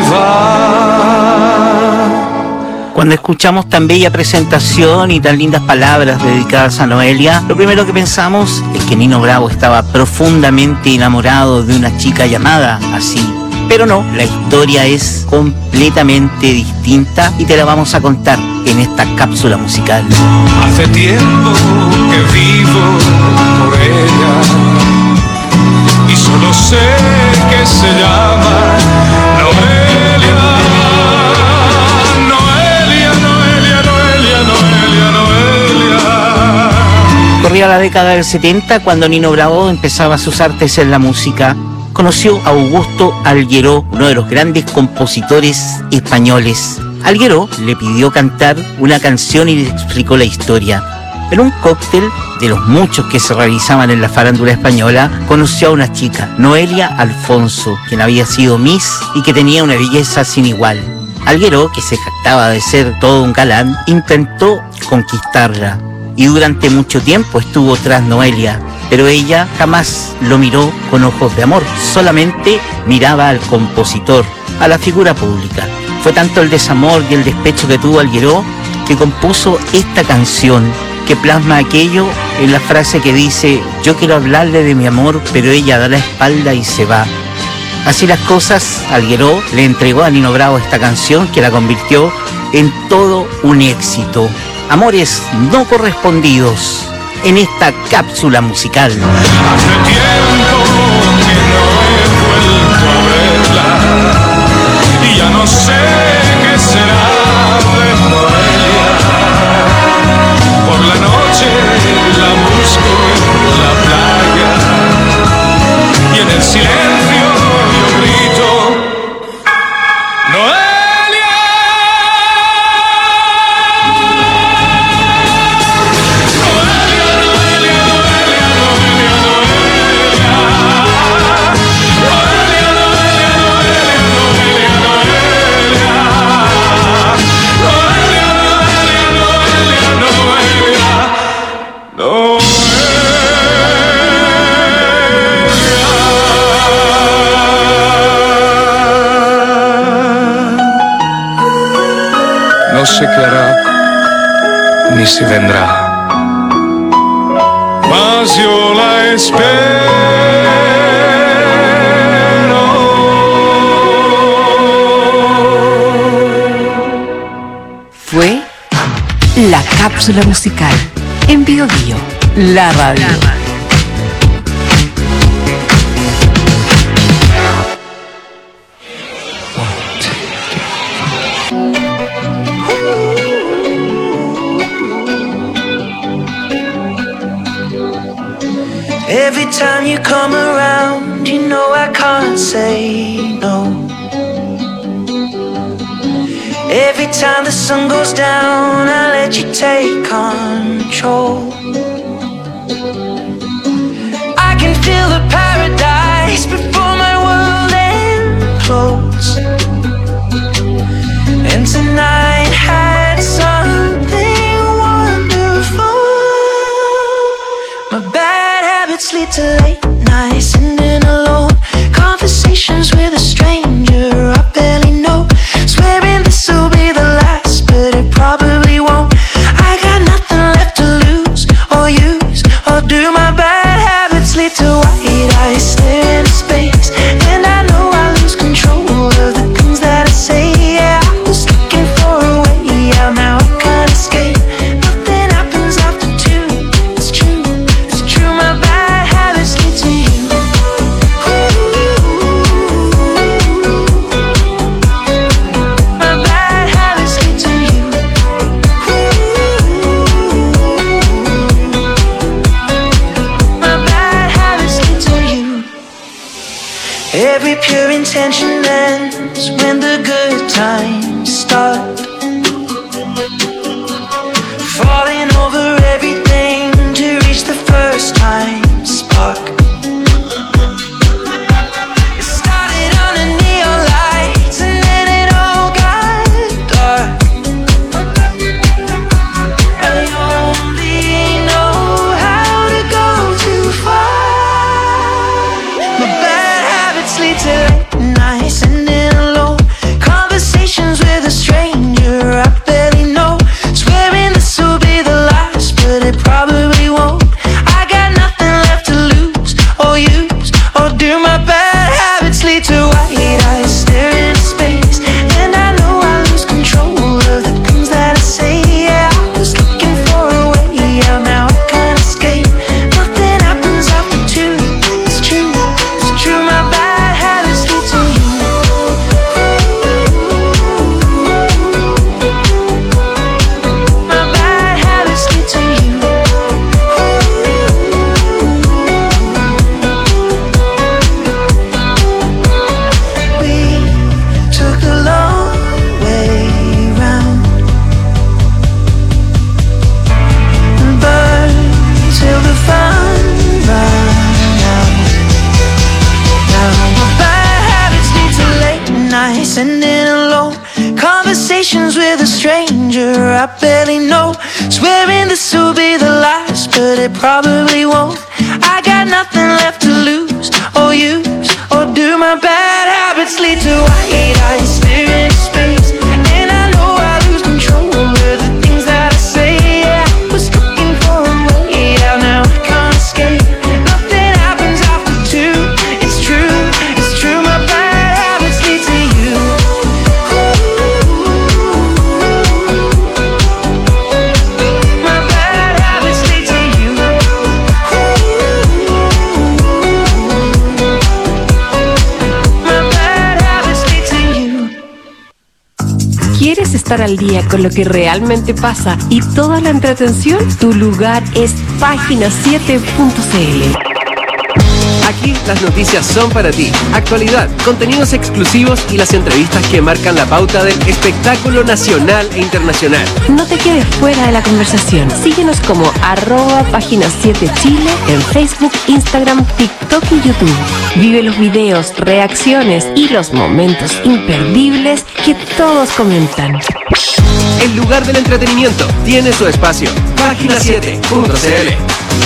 va. Cuando escuchamos tan bella presentación y tan lindas palabras dedicadas a Noelia, lo primero que pensamos es que Nino Bravo estaba profundamente enamorado de una chica llamada así. Pero no, la historia es completamente distinta y te la vamos a contar en esta cápsula musical. Hace tiempo que vivo por ella y solo sé que se llama Noelia. Noelia, Noelia, Noelia, Noelia, Noelia. Corría la década del setenta cuando Nino Bravo empezaba sus artes en la música. Conoció a Augusto Algueró, uno de los grandes compositores españoles. Algueró le pidió cantar una canción y le explicó la historia. En un cóctel de los muchos que se realizaban en la farándula española, conoció a una chica, Noelia Alfonso, quien había sido Miss y que tenía una belleza sin igual. Algueró, que se jactaba de ser todo un galán, intentó conquistarla y durante mucho tiempo estuvo tras Noelia, pero ella jamás lo miró con ojos de amor, solamente miraba al compositor, a la figura pública. Fue tanto el desamor y el despecho que tuvo Algueró que compuso esta canción que plasma aquello en la frase que dice: yo quiero hablarle de mi amor, pero ella da la espalda y se va. Así las cosas, Algueró le entregó a Nino Bravo esta canción que la convirtió en todo un éxito. Amores no correspondidos en esta cápsula musical. Hace tiempo que no he vuelto a verla y ya no sé qué será de Noelia. Por la noche la busco en la playa y en el silencio yo grito: Noelia. No sé qué hará, ni si vendrá, mas yo la espero. Fue la cápsula musical en Bio Bio, la radio. Every time you come around, you know I can't say no. Every time the sun goes down, I let you take control. I can feel the paradise before my world implodes. And tonight had something wonderful. My bad habits lead to late nights, sitting alone, conversations with a stranger I barely know. Swearing this will be the last, but it probably won't. I got nothing left to lose or use or do. My bad habits lead to white eyes stare into space, and I know I lose control of the things that I say. Yeah, I was looking for a way out, now I can't escape. Nothing happens after two. It's true, it's true. My bad habits lead to you. My bad habits lead to you. My bad habits lead to you. Every pure intention ends when the good times start. Falling over everything to reach the first time spark. It started under neon lights and then it all got dark. I only know how to go too far. My bad habits lead to late nights, sitting alone, conversations with a stranger I barely know. Swearing this will be the last, but it probably won't. I got nothing left to lose or use or do. My bad habits lead to white eyes staring into space, and I know I lose control of the things that I say. Yeah, I was looking for a way out, now I can't escape. Nothing happens after two. It's true, it's true. My bad habits lead to you. My bad habits lead to you. We took the long way round, burned till the fun ran out. Now my bad habits lead to late nights, sitting alone, conversations with a stranger I barely know. Swearing this will be the last, but it probably won't. I got nothing left to lose or use or do. My bad habits lead to white eyes staring into space, and I know I lose control of the things that I say. Yeah, I was looking for a way out, now I can't escape. Nothing happens after two. It's true, it's true. My bad habits lead to you. My bad habits lead to you. My bad habits lead to you. ¿Quieres estar al día con lo que realmente pasa y toda la entretención? Tu lugar es página siete punto c l. Aquí las noticias son para ti. Actualidad, contenidos exclusivos y las entrevistas que marcan la pauta del espectáculo nacional e internacional. No te quedes fuera de la conversación. Síguenos como arroba página siete Chile en Facebook, Instagram, TikTok y YouTube. Vive los videos, reacciones y los momentos imperdibles que todos comentan. El lugar del entretenimiento tiene su espacio. página siete punto c l.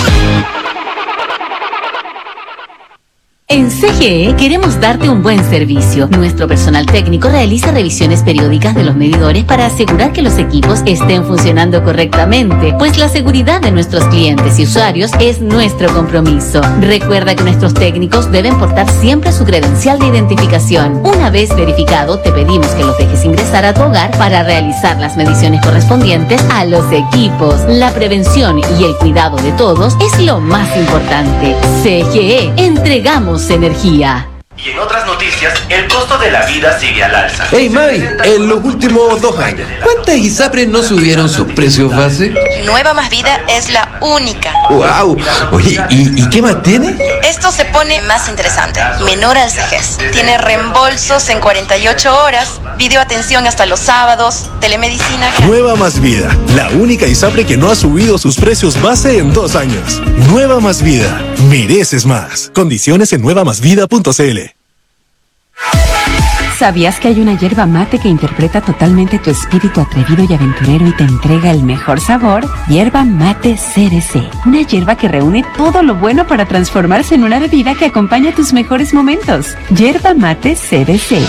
En C G E queremos darte un buen servicio. Nuestro personal técnico realiza revisiones periódicas de los medidores para asegurar que los equipos estén funcionando correctamente, pues la seguridad de nuestros clientes y usuarios es nuestro compromiso. Recuerda que nuestros técnicos deben portar siempre su credencial de identificación. Una vez verificado, te pedimos que los dejes ingresar a tu hogar para realizar las mediciones correspondientes a los equipos. La prevención y el cuidado de todos es lo más importante. C G E, entregamos energía. Y en otras noticias, el costo de la vida sigue al alza. Hey Mavi, en los últimos dos años, ¿cuántas ISAPRES no subieron sus precios base? Nueva Más Vida es la única. ¡Wow! Oye, ¿y, y qué más tiene? Esto se pone más interesante. Menor al C G E S. Tiene reembolsos en cuarenta y ocho horas, videoatención hasta los sábados, telemedicina. Nueva Más Vida, la única ISAPRE que no ha subido sus precios base en dos años. Nueva Más Vida, mereces más. Condiciones en nueva más vida punto c l. ¿Sabías que hay una hierba mate que interpreta totalmente tu espíritu atrevido y aventurero y te entrega el mejor sabor? Hierba Mate C R C. Una hierba que reúne todo lo bueno para transformarse en una bebida que acompaña tus mejores momentos. Hierba Mate C R C.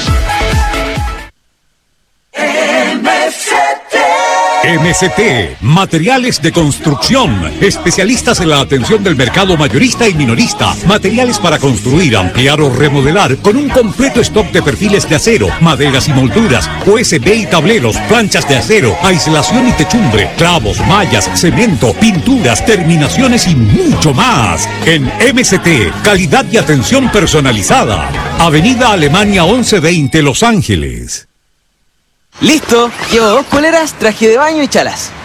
M C T, Materiales de Construcción, especialistas en la atención del mercado mayorista y minorista, materiales para construir, ampliar o remodelar, con un completo stock de perfiles de acero, maderas y molduras, U S B y tableros, planchas de acero, aislación y techumbre, clavos, mallas, cemento, pinturas, terminaciones y mucho más. En M C T, calidad y atención personalizada. Avenida Alemania once veinte, Los Ángeles. Listo, llevo dos poleras, traje de baño y chalas.